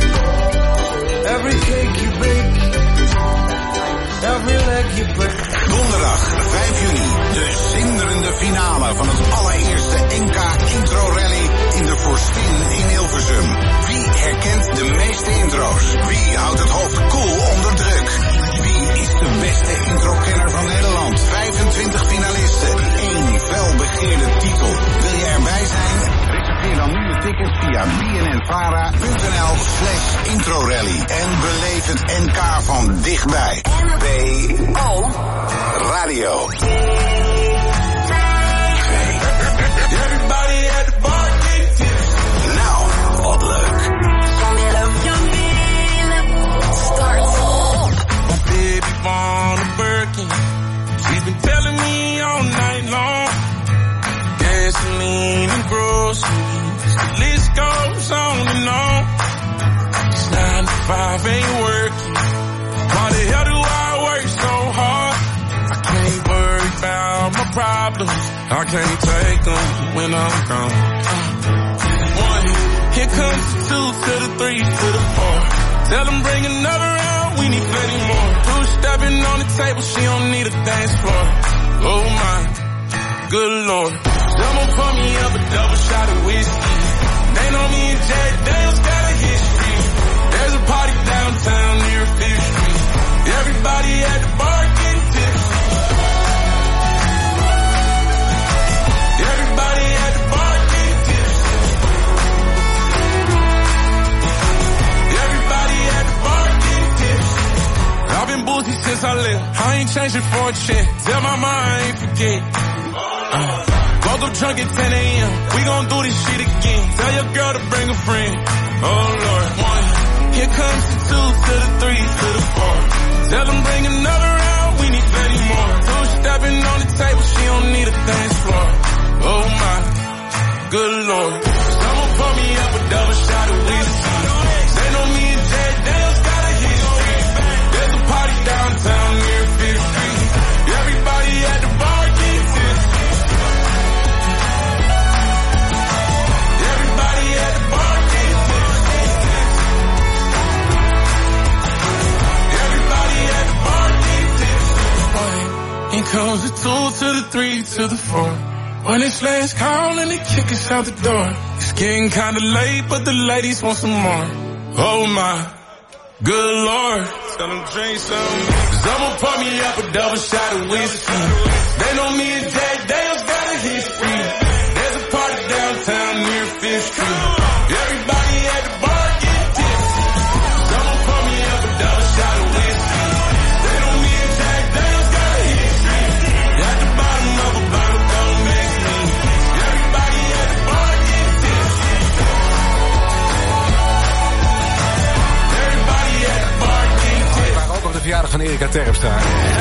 every cake you bake, every leg you break. Donderdag vijf juni. De zinderende finale van het allereerste N K Intro Rally in de Forstin in Hilversum. Wie herkent de meeste intro's? Wie houdt het hoofd koel onder druk? Wie is de beste introkenner van Nederland? vijfentwintig finalisten, één felbegeerde titel. Wil je erbij zijn? Reserveer dan nu je tickets via bnnvara punt n l slash introrally. En beleef het N K van dichtbij. B O Radio. Everybody at the bar get tipsy. Nou, wat leuk. My baby want a Birkin. She's been telling me all night long. Gasoline and groceries, the list goes on and on. It's nine to five ain't working. Why the hell do I work so hard? I can't worry about my problems. I can't take them when I'm gone. One, here comes the two to the three to the four. Tell them bring another round, we need plenty more. Two stepping on the table, she don't need a dance floor. Oh my, good lord. Someone pour me up a double shot of whiskey. They know me and Jack Daniels got a history. There's a party downtown near Fifth Street. Everybody at the bar getting tipsy. Everybody at the bar getting tipsy. Everybody at the bar getting tipsy. I've been boozy since I left. I ain't changing for a check. Tell my mind I ain't forget. Uh. Woke up drunk at ten a.m. We gon' do this shit again. Tell your girl to bring a friend. Oh Lord. One. Here comes the two to the three to the four. Tell them bring another round. We need plenty more. Two stepping on the table. She don't need a dance floor. Oh my, good lord. Someone pour me up a double shot of whiskey. They know me and Jack Daniels got a history. There's a party downtown near Fifth Street. Everybody at the bar getting tipsy. Here comes the two to the three to the four. When it's last call and they kick us out the door. It's getting kinda late, but the ladies want some more. Oh my, good lord. Tell them drink some. Someone pour me up a double shot of whiskey. They know me and Jack Daniels got a history. There's a party downtown near Fifth Street. Everybody at the bar get tipsy. Someone pour me up a double shot of whiskey. They know me and Jack Daniels got a history. At the bottom of a bottle, don't make me. Everybody at the bar get tipsy. Everybody at the bar get tipsy. We waren ook op de verjaardag van Erika Terpstra.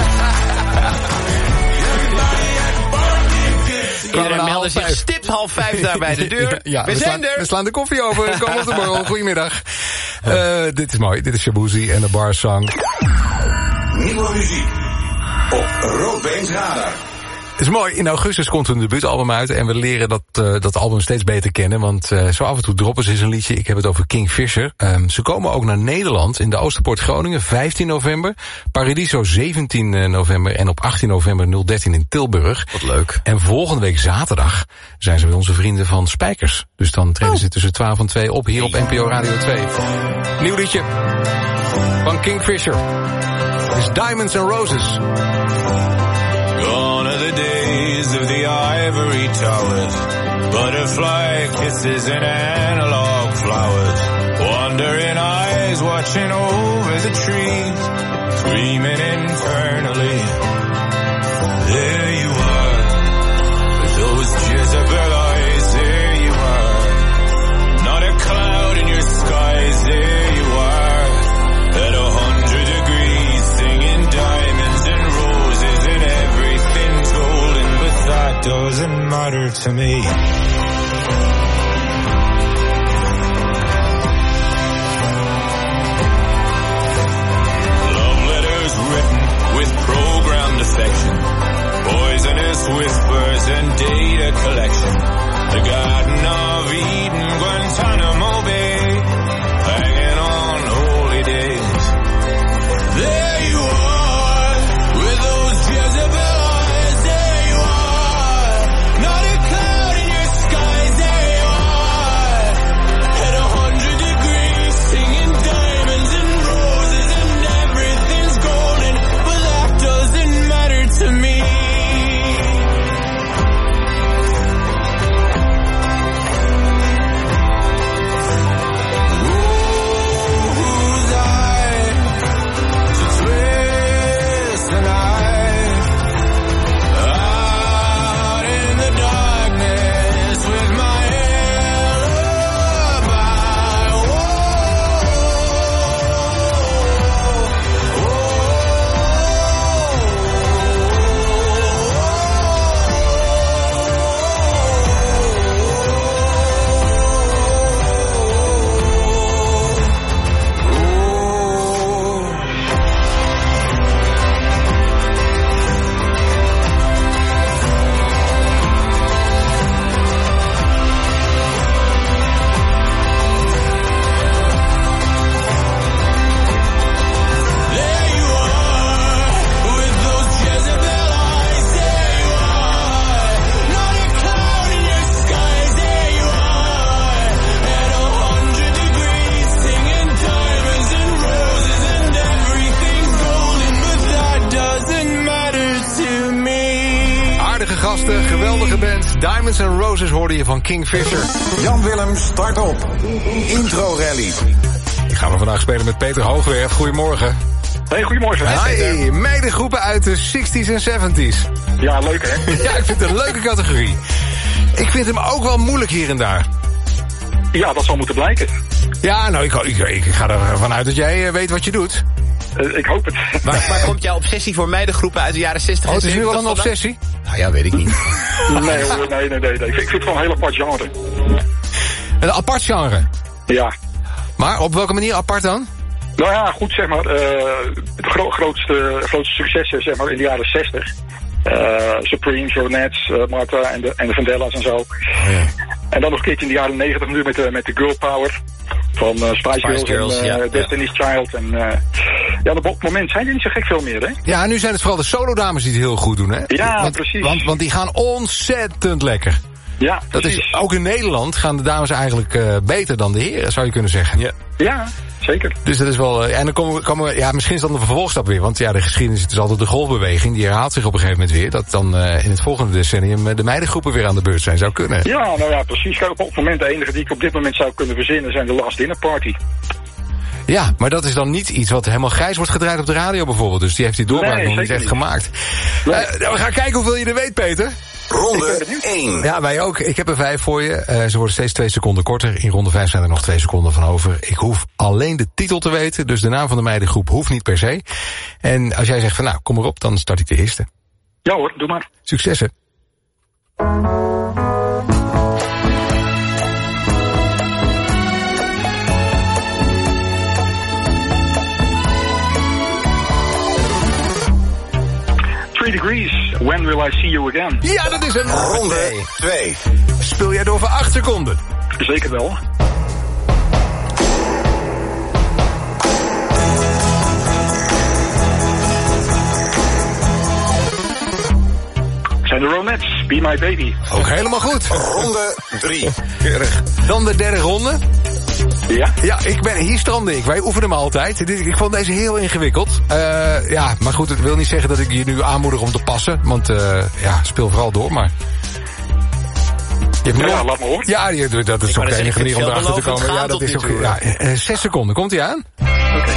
Iedereen meldde zich stipt half vijf daar bij de deur. Ja, we, we, zijn slaan, er. we slaan de koffie over. Kom op de borrel. Goedemiddag. Uh, dit is mooi. Dit is Shabuzi en de Bar Song. Nieuwe muziek op Roodbeens Radar. Het is mooi, in augustus komt een debuutalbum uit en we leren dat, uh, dat album steeds beter kennen. Want uh, zo af en toe droppen ze eens een liedje. Ik heb het over Kingfisher. Um, ze komen ook naar Nederland in de Oosterpoort Groningen, vijftien november. Paradiso, zeventien november. En op achttien november nul dertien in Tilburg. Wat leuk. En volgende week zaterdag zijn ze bij onze vrienden van Spijkers. Dus dan treden ze tussen twaalf en twee op hier op N P O Radio twee. Nieuw liedje van Kingfisher. Het is Diamonds and Roses. Gone are the days of the ivory towers, butterfly kisses and analog flowers, wandering eyes watching over the trees, screaming internally. There you are, with those Jezebel eyes, there you are, not a cloud in your skies, there you are, at a hundred degrees, singing diamonds and roses and everything's golden, but that doesn't matter to me. Love letters written with programmed affection, poisonous whispers and data collection, the Garden of Eden, Guantanamo Bay, hanging on holy days. There you are, with those Jezebel eyes, there you gasten, geweldige band. Diamonds and Roses hoorde je van Kingfisher. Jan Willem, start op. Intro Rally. Die gaan we vandaag spelen met Peter Hoogwerf. Goedemorgen. Hey, goedemorgen. Hey, meidengroepen uit de zestig's en zeventig's. Ja, leuk hè? Ja, ik vind het een leuke categorie. Ik vind hem ook wel moeilijk hier en daar. Ja, dat zal moeten blijken. Ja, nou, ik, ik, ik ga ervan uit dat jij uh, weet wat je doet. Uh, ik hoop het. Waar, waar komt jouw obsessie voor meidengroepen uit de jaren zestig oh, en het is nu zeventig? wel een obsessie? Nou ja, weet ik niet. nee, hoor, nee, nee, nee, nee. Ik vind het gewoon een heel apart genre. Een apart genre? Ja. Maar op welke manier apart dan? Nou ja, goed, zeg maar, uh, de gro grootste, grootste successen, zeg maar, in de jaren zestig. Uh, Supremes, Ronettes, uh, Martha en de, en de Vandellas en zo. Oh, ja. En dan nog een keertje in de jaren negentig nu met de, met de Girl Power. Van uh, Spice, Spice Girls, Girls en uh, ja, Destiny's ja. Child. En uh, ja, op het moment zijn er niet zo gek veel meer, hè? Ja, nu zijn het vooral de solodames die het heel goed doen, hè? Ja, want, precies. Want, want die gaan ontzettend lekker. Ja, dat precies. Is, ook in Nederland gaan de dames eigenlijk uh, beter dan de heren, zou je kunnen zeggen. Ja, ja zeker. Dus dat is wel... Uh, en dan komen we, komen we... Ja, misschien is dan de vervolgstap weer. Want ja, de geschiedenis is altijd de golfbeweging. Die herhaalt zich op een gegeven moment weer. Dat dan uh, in het volgende decennium de meidengroepen weer aan de beurt zijn. Zou kunnen. Ja, nou ja, precies. Kijk, op het moment de enige die ik op dit moment zou kunnen verzinnen zijn de Last Dinner Party. Ja, maar dat is dan niet iets wat helemaal grijs wordt gedraaid op de radio bijvoorbeeld. Dus die heeft die doorbraak nee, nog niet echt niet. gemaakt. Nee. Uh, we gaan kijken hoeveel je er weet, Peter. Ronde één. Ja, wij ook. Ik heb er vijf voor je. Uh, ze worden steeds twee seconden korter. In ronde vijf zijn er nog twee seconden van over. Ik hoef alleen de titel te weten. Dus de naam van de meidengroep hoeft niet per se. En als jij zegt van nou, kom erop, dan start ik de eerste. Ja hoor, doe maar. Succes hè. Three Degrees, When Will I See You Again? Ja, dat is een ronde twee. Speel jij door voor acht seconden? Zeker wel. Zijn de Ronettes, Be My Baby. Ook helemaal goed. Ronde drie. Keurig. Dan de derde ronde. Ja? Ja, ik ben, hier strandde ik. Wij oefenen hem altijd. Ik vond deze heel ingewikkeld. Uh, ja, maar goed, het wil niet zeggen dat ik je nu aanmoedig om te passen. Want uh, ja, speel vooral door, maar... Je hebt ja, nog... laat me horen. Ja, dat is ook de enige manier om erachter te komen. Ja, dat is ook... Ja, uh, zes seconden, komt hij aan? Oké. Okay.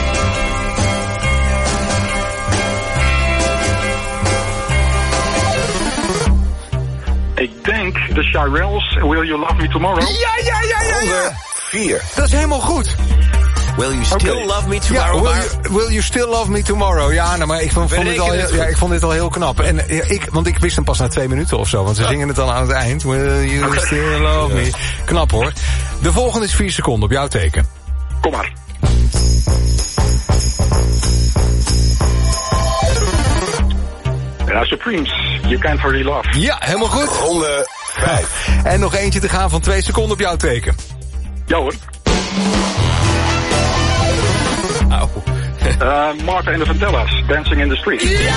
Ik denk de Shirelles, Will You Love Me Tomorrow? Ja, ja, ja, ja, ja. vier. Dat is helemaal goed. Will You Still okay. Love Me Tomorrow? Ja, will you, will you Still Love Me Tomorrow? Ja, nou, maar ik vond, vond dit al heel, ja, ik vond dit al heel knap. En ja, ik, want ik wist hem pas na twee minuten of zo. Want ze ja. zingen het dan aan het eind. Will you okay. still love me? Knap hoor. De volgende is vier seconden op jouw teken. Kom maar. Ja, Supremes, You Can't Hurry Love. Ja, helemaal goed. Ronde vijf. En nog eentje te gaan van twee seconden op jouw teken. Ja hoor. Au. uh, Martha and the Vandellas, Dancing in the Street. Ja! Ja,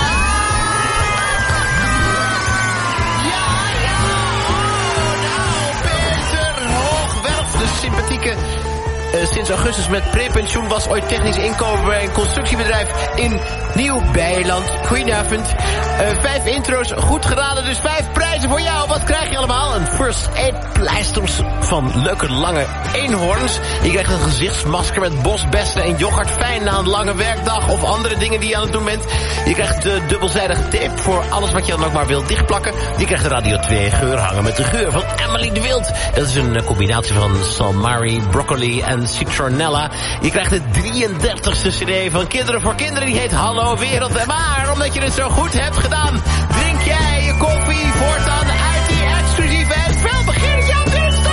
ja! Nou, Peter Hoogwerf, de sympathieke... Uh, sinds augustus met prepensioen was ooit technisch inkomen bij een constructiebedrijf in Nieuw-Beierland. Goedenavond. Uh, vijf intro's, goed geraden, dus vijf prijzen voor jou. Wat krijg je allemaal? Een first aid pleisters van leuke lange eenhoorns. Je krijgt een gezichtsmasker met bosbessen en yoghurt fijn na een lange werkdag of andere dingen die je aan het doen bent. Je krijgt de dubbelzijdige tape voor alles wat je dan ook maar wilt dichtplakken. Je krijgt de Radio twee geurhanger met de geur van Emily de Wild. Dat is een combinatie van salmari, broccoli en citronella. Je krijgt de drieëndertigste cd van Kinderen voor Kinderen. Die heet Hallo Wereld. En maar, omdat je het zo goed hebt gedaan, drink jij je koffie voortaan uit die exclusieve en veel begin jouw diensten.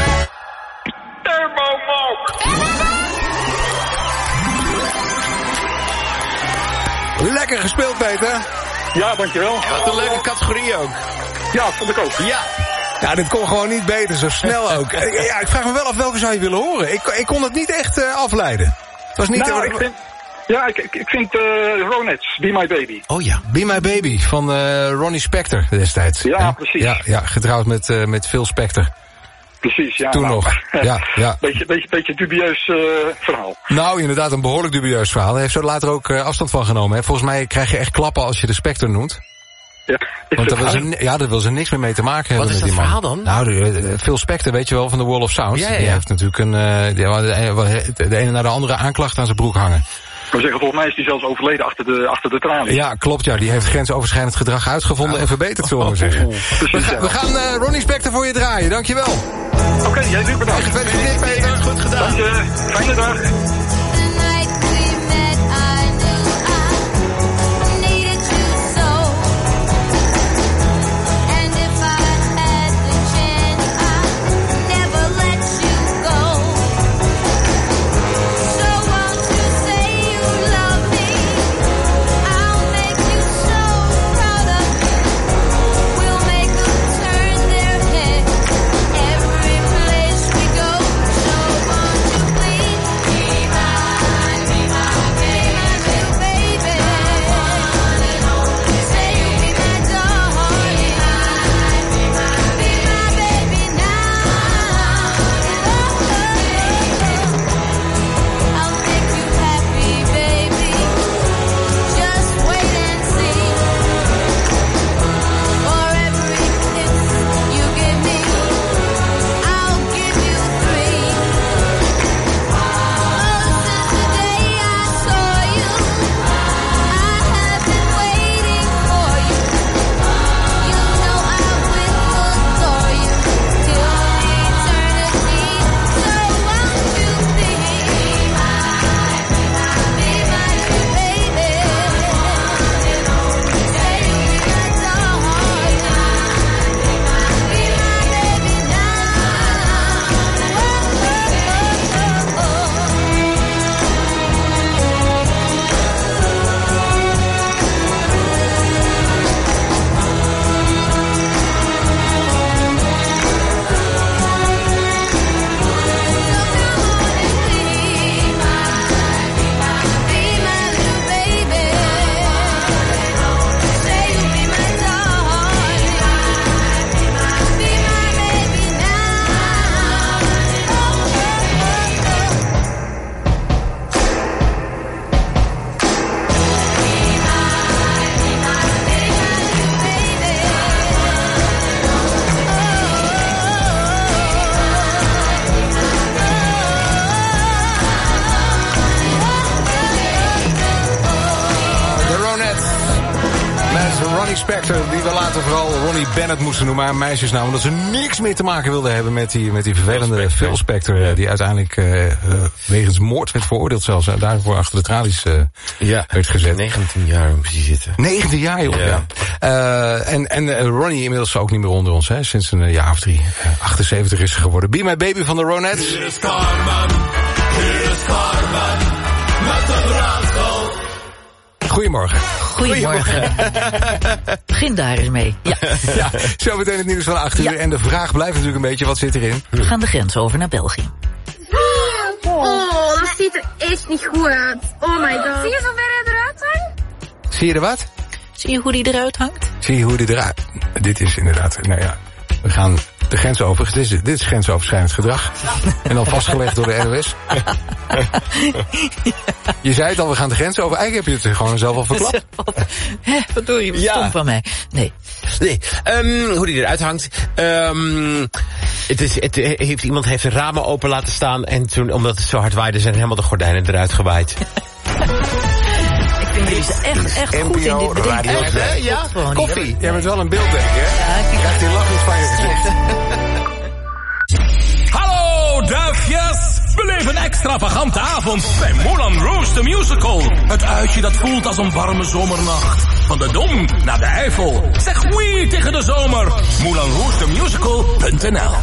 Thermomok. Lekker gespeeld, Peter. Ja, dankjewel. Wat een leuke categorie ook. Ja, vond ik ook. Ja. Ja, dit kon gewoon niet beter, zo snel ook. Ja, ik vraag me wel af welke zou je willen horen. Ik, ik kon het niet echt uh, afleiden. Het was niet... Nou, uh, ik vind, ja, ik, ik, ik vind uh, Ronettes, Be My Baby. Oh ja, Be My Baby van uh, Ronnie Spector destijds. Ja, ja, precies. Ja, ja getrouwd met, uh, met Phil Spector. Precies, ja. Toen nou, nog, ja, ja. Beetje, beetje, beetje dubieus uh, verhaal. Nou, inderdaad, een behoorlijk dubieus verhaal. Hij heeft er later ook uh, afstand van genomen. Hè. Volgens mij krijg je echt klappen als je de Spector noemt. Ja. Want daar wil, ze, ja, daar wil ze niks meer mee te maken hebben. Wat is met dat die man. verhaal dan? Nou, de, de, Phil Spector, weet je wel, van de Wall of Sound. Ja, ja, ja. Die heeft natuurlijk een, uh, die, de, de ene naar de andere aanklacht aan zijn broek hangen. We zeggen, volgens mij is die zelfs overleden achter de, achter de tralies. Ja, klopt, ja. Die heeft grensoverschrijdend gedrag uitgevonden oh. en verbeterd, zullen we maar zeggen. Oh, precies, we, ga, ja. we gaan uh, Ronnie Spector voor je draaien, dankjewel. Oké, okay, jij doet bedankt. Gefeliciteerd, Peter. Goed gedaan. Dank je. Fijne dag. Die we later vooral Ronnie Bennett moesten noemen, maar meisjesnaam, omdat ze niks meer te maken wilden hebben met die, met die vervelende Phil Spector, uh, die uiteindelijk uh, uh, wegens moord werd veroordeeld zelfs, en daarvoor achter de tralies uh, ja, werd gezet. negentien jaar om precies zitten. negentien jaar, joh. Ja. Ja. Uh, en en uh, Ronnie inmiddels ook niet meer onder ons, hè, sinds een uh, jaar of drie. Uh, achtenzeventig is ze geworden. Be My Baby van de Ronettes. Hier is Carmen, hier is Carmen, met een raadsel. Goedemorgen. Goedemorgen. Begin daar eens mee. Ja. Ja, zo meteen het nieuws van acht uur. Ja. En de vraag blijft natuurlijk een beetje, wat zit erin? We gaan de grens over naar België. Oh, dat ziet er echt niet goed uit. Oh my god. Zie je zo ver hij eruit hangt? Zie je er wat? Zie je hoe die eruit hangt? Zie je hoe die eruit... Dit is inderdaad... Nou ja, we gaan de grens over. Dit is, dit is grensoverschrijdend gedrag. En dan vastgelegd door de R O S. Je zei het al, we gaan de grens over. Eigenlijk heb je het gewoon zelf al verklapt. Hé, wat doe je? Wat Ja. stom van mij. Nee. Nee, um, hoe die eruit hangt. Um, het is, het, heeft, iemand heeft de ramen open laten staan en toen, omdat het zo hard waaide, zijn helemaal de gordijnen eruit gewaaid. Ik vind jullie echt, echt goed in dit bedenken. Echt, hè? Ja, koffie. Jij bent wel een beelddenker, hè? Ja, ik krijg die lach niet van je gezicht. Hallo, duifjes! Beleef een extravagante avond bij Moulin Rouge the Musical. Het uitje dat voelt als een warme zomernacht. Van de Dom naar de Eifel. Zeg oui tegen de zomer. moulin rouge the musical punt n l.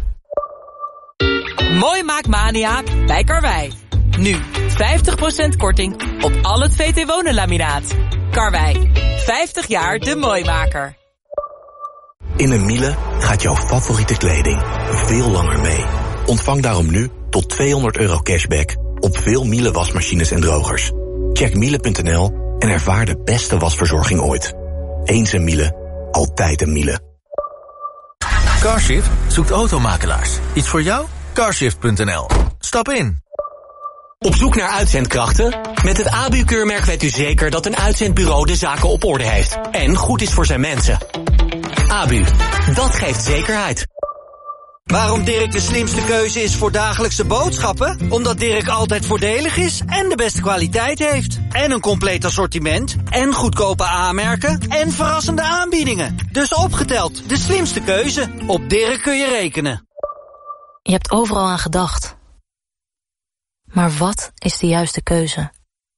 Mooi maakt Mania bij Karwei. Nu vijftig procent korting op al het V T Wonen laminaat. Karwei, vijftig jaar de mooimaker. In een Miele gaat jouw favoriete kleding veel langer mee. Ontvang daarom nu tot tweehonderd euro cashback op veel Miele wasmachines en drogers. Check miele punt n l en ervaar de beste wasverzorging ooit. Eens een Miele, altijd een Miele. Carshift zoekt automakelaars. Iets voor jou? Carshift punt n l. Stap in. Op zoek naar uitzendkrachten? Met het A B U-keurmerk weet u zeker dat een uitzendbureau de zaken op orde heeft. En goed is voor zijn mensen. A B U, dat geeft zekerheid. Waarom Dirk de slimste keuze is voor dagelijkse boodschappen? Omdat Dirk altijd voordelig is en de beste kwaliteit heeft. En een compleet assortiment. En goedkope aanmerken. En verrassende aanbiedingen. Dus opgeteld, de slimste keuze. Op Dirk kun je rekenen. Je hebt overal aan gedacht. Maar wat is de juiste keuze?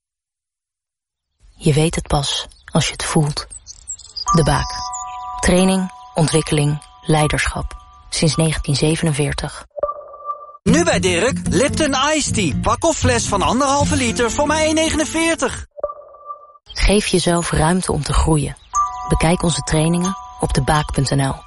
Je weet het pas als je het voelt. De Baak. Training, ontwikkeling, leiderschap. Sinds negentien zevenenveertig. Nu bij Dirk, Lipton Iced Tea. Pak of fles van anderhalve liter voor maar één negenenveertig. Geef jezelf ruimte om te groeien. Bekijk onze trainingen op debaak punt n l.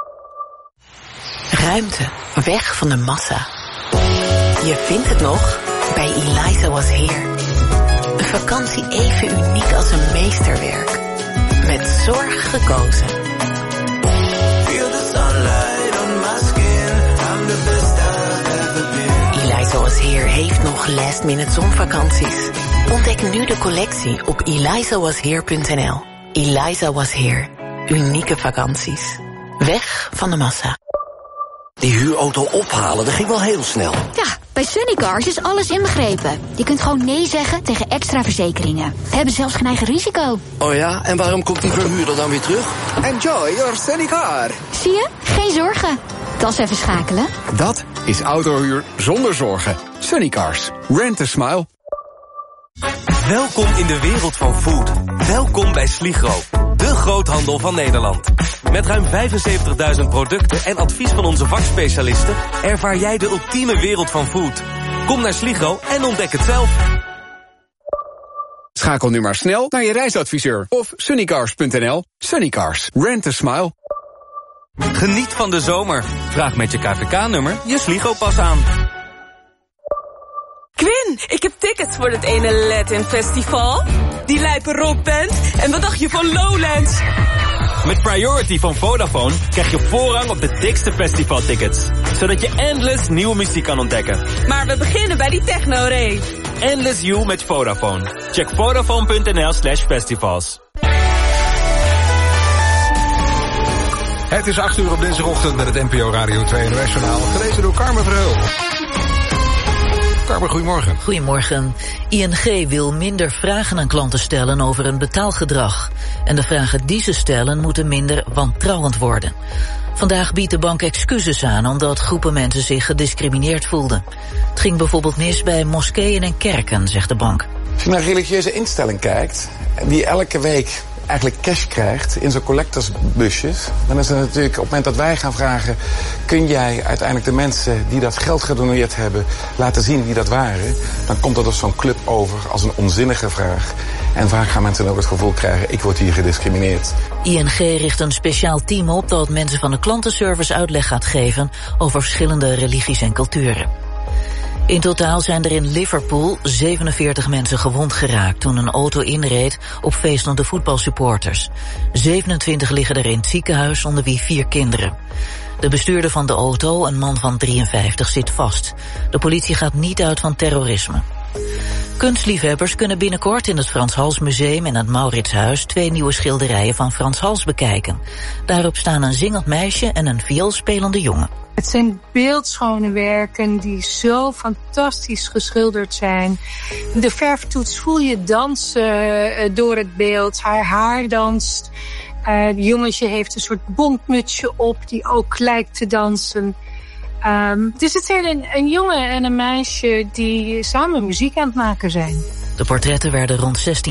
Ruimte, weg van de massa. Je vindt het nog bij Eliza Was Here. Een vakantie even uniek als een meesterwerk. Met zorg gekozen. Feel the sunlight on my skin. I'm the best I've ever been. Eliza Was Here heeft nog last minute zonvakanties. Ontdek nu de collectie op eliza was here punt n l. Eliza Was Here. Unieke vakanties. Weg van de massa. Die huurauto ophalen, dat ging wel heel snel. Ja, bij Sunnycars is alles inbegrepen. Je kunt gewoon nee zeggen tegen extra verzekeringen. We hebben zelfs geen eigen risico. Oh ja, en waarom komt die verhuurder dan weer terug? Enjoy your Sunnycar. Zie je? Geen zorgen. Dat is even schakelen. Dat is autohuur zonder zorgen. Sunnycars. Rent a smile. Welkom in de wereld van food. Welkom bij Sligro, de groothandel van Nederland. Met ruim vijfenzeventigduizend producten en advies van onze vakspecialisten ervaar jij de ultieme wereld van food. Kom naar Sligro en ontdek het zelf. Schakel nu maar snel naar je reisadviseur of sunnycars punt n l. Sunnycars. Rent a smile. Geniet van de zomer. Vraag met je K V K-nummer je Sligro-pas aan. Quinn, ik heb tickets voor het ene Latin Festival. Die lijpe rockband. En wat dacht je van Lowlands? Met Priority van Vodafone krijg je voorrang op de dikste festivaltickets. Zodat je endless nieuwe muziek kan ontdekken. Maar we beginnen bij die techno-rave. Endless You met Vodafone. Check vodafone punt n l slash festivals. Het is acht uur op dinsdagochtend met het N P O Radio twee N O S-journaal. Gelezen door Carmen Verheul. Carmen, goedemorgen. Goedemorgen. I N G wil minder vragen aan klanten stellen over een betaalgedrag. En de vragen die ze stellen moeten minder wantrouwend worden. Vandaag biedt de bank excuses aan omdat groepen mensen zich gediscrimineerd voelden. Het ging bijvoorbeeld mis bij moskeeën en kerken, zegt de bank. Als je naar een religieuze instelling kijkt, die elke week eigenlijk cash krijgt in zo'n collectorsbusjes, dan is het natuurlijk op het moment dat wij gaan vragen, kun jij uiteindelijk de mensen die dat geld gedoneerd hebben laten zien wie dat waren, dan komt dat op zo'n club over als een onzinnige vraag. En vaak gaan mensen ook het gevoel krijgen, ik word hier gediscrimineerd. I N G richt een speciaal team op dat mensen van de klantenservice uitleg gaat geven over verschillende religies en culturen. In totaal zijn er in Liverpool zevenenveertig mensen gewond geraakt toen een auto inreed op feestende voetbalsupporters. zevenentwintig liggen er in het ziekenhuis, onder wie vier kinderen. De bestuurder van de auto, een man van drieënvijftig, zit vast. De politie gaat niet uit van terrorisme. Kunstliefhebbers kunnen binnenkort in het Frans Hals Museum en het Mauritshuis twee nieuwe schilderijen van Frans Hals bekijken. Daarop staan een zingend meisje en een vioolspelende jongen. Het zijn beeldschone werken die zo fantastisch geschilderd zijn. De verftoets voel je dansen door het beeld. Haar haar danst. Uh, het jongetje heeft een soort bontmutsje op die ook lijkt te dansen. Um, dus het zijn een, een jongen en een meisje die samen muziek aan het maken zijn. De portretten werden rond zestien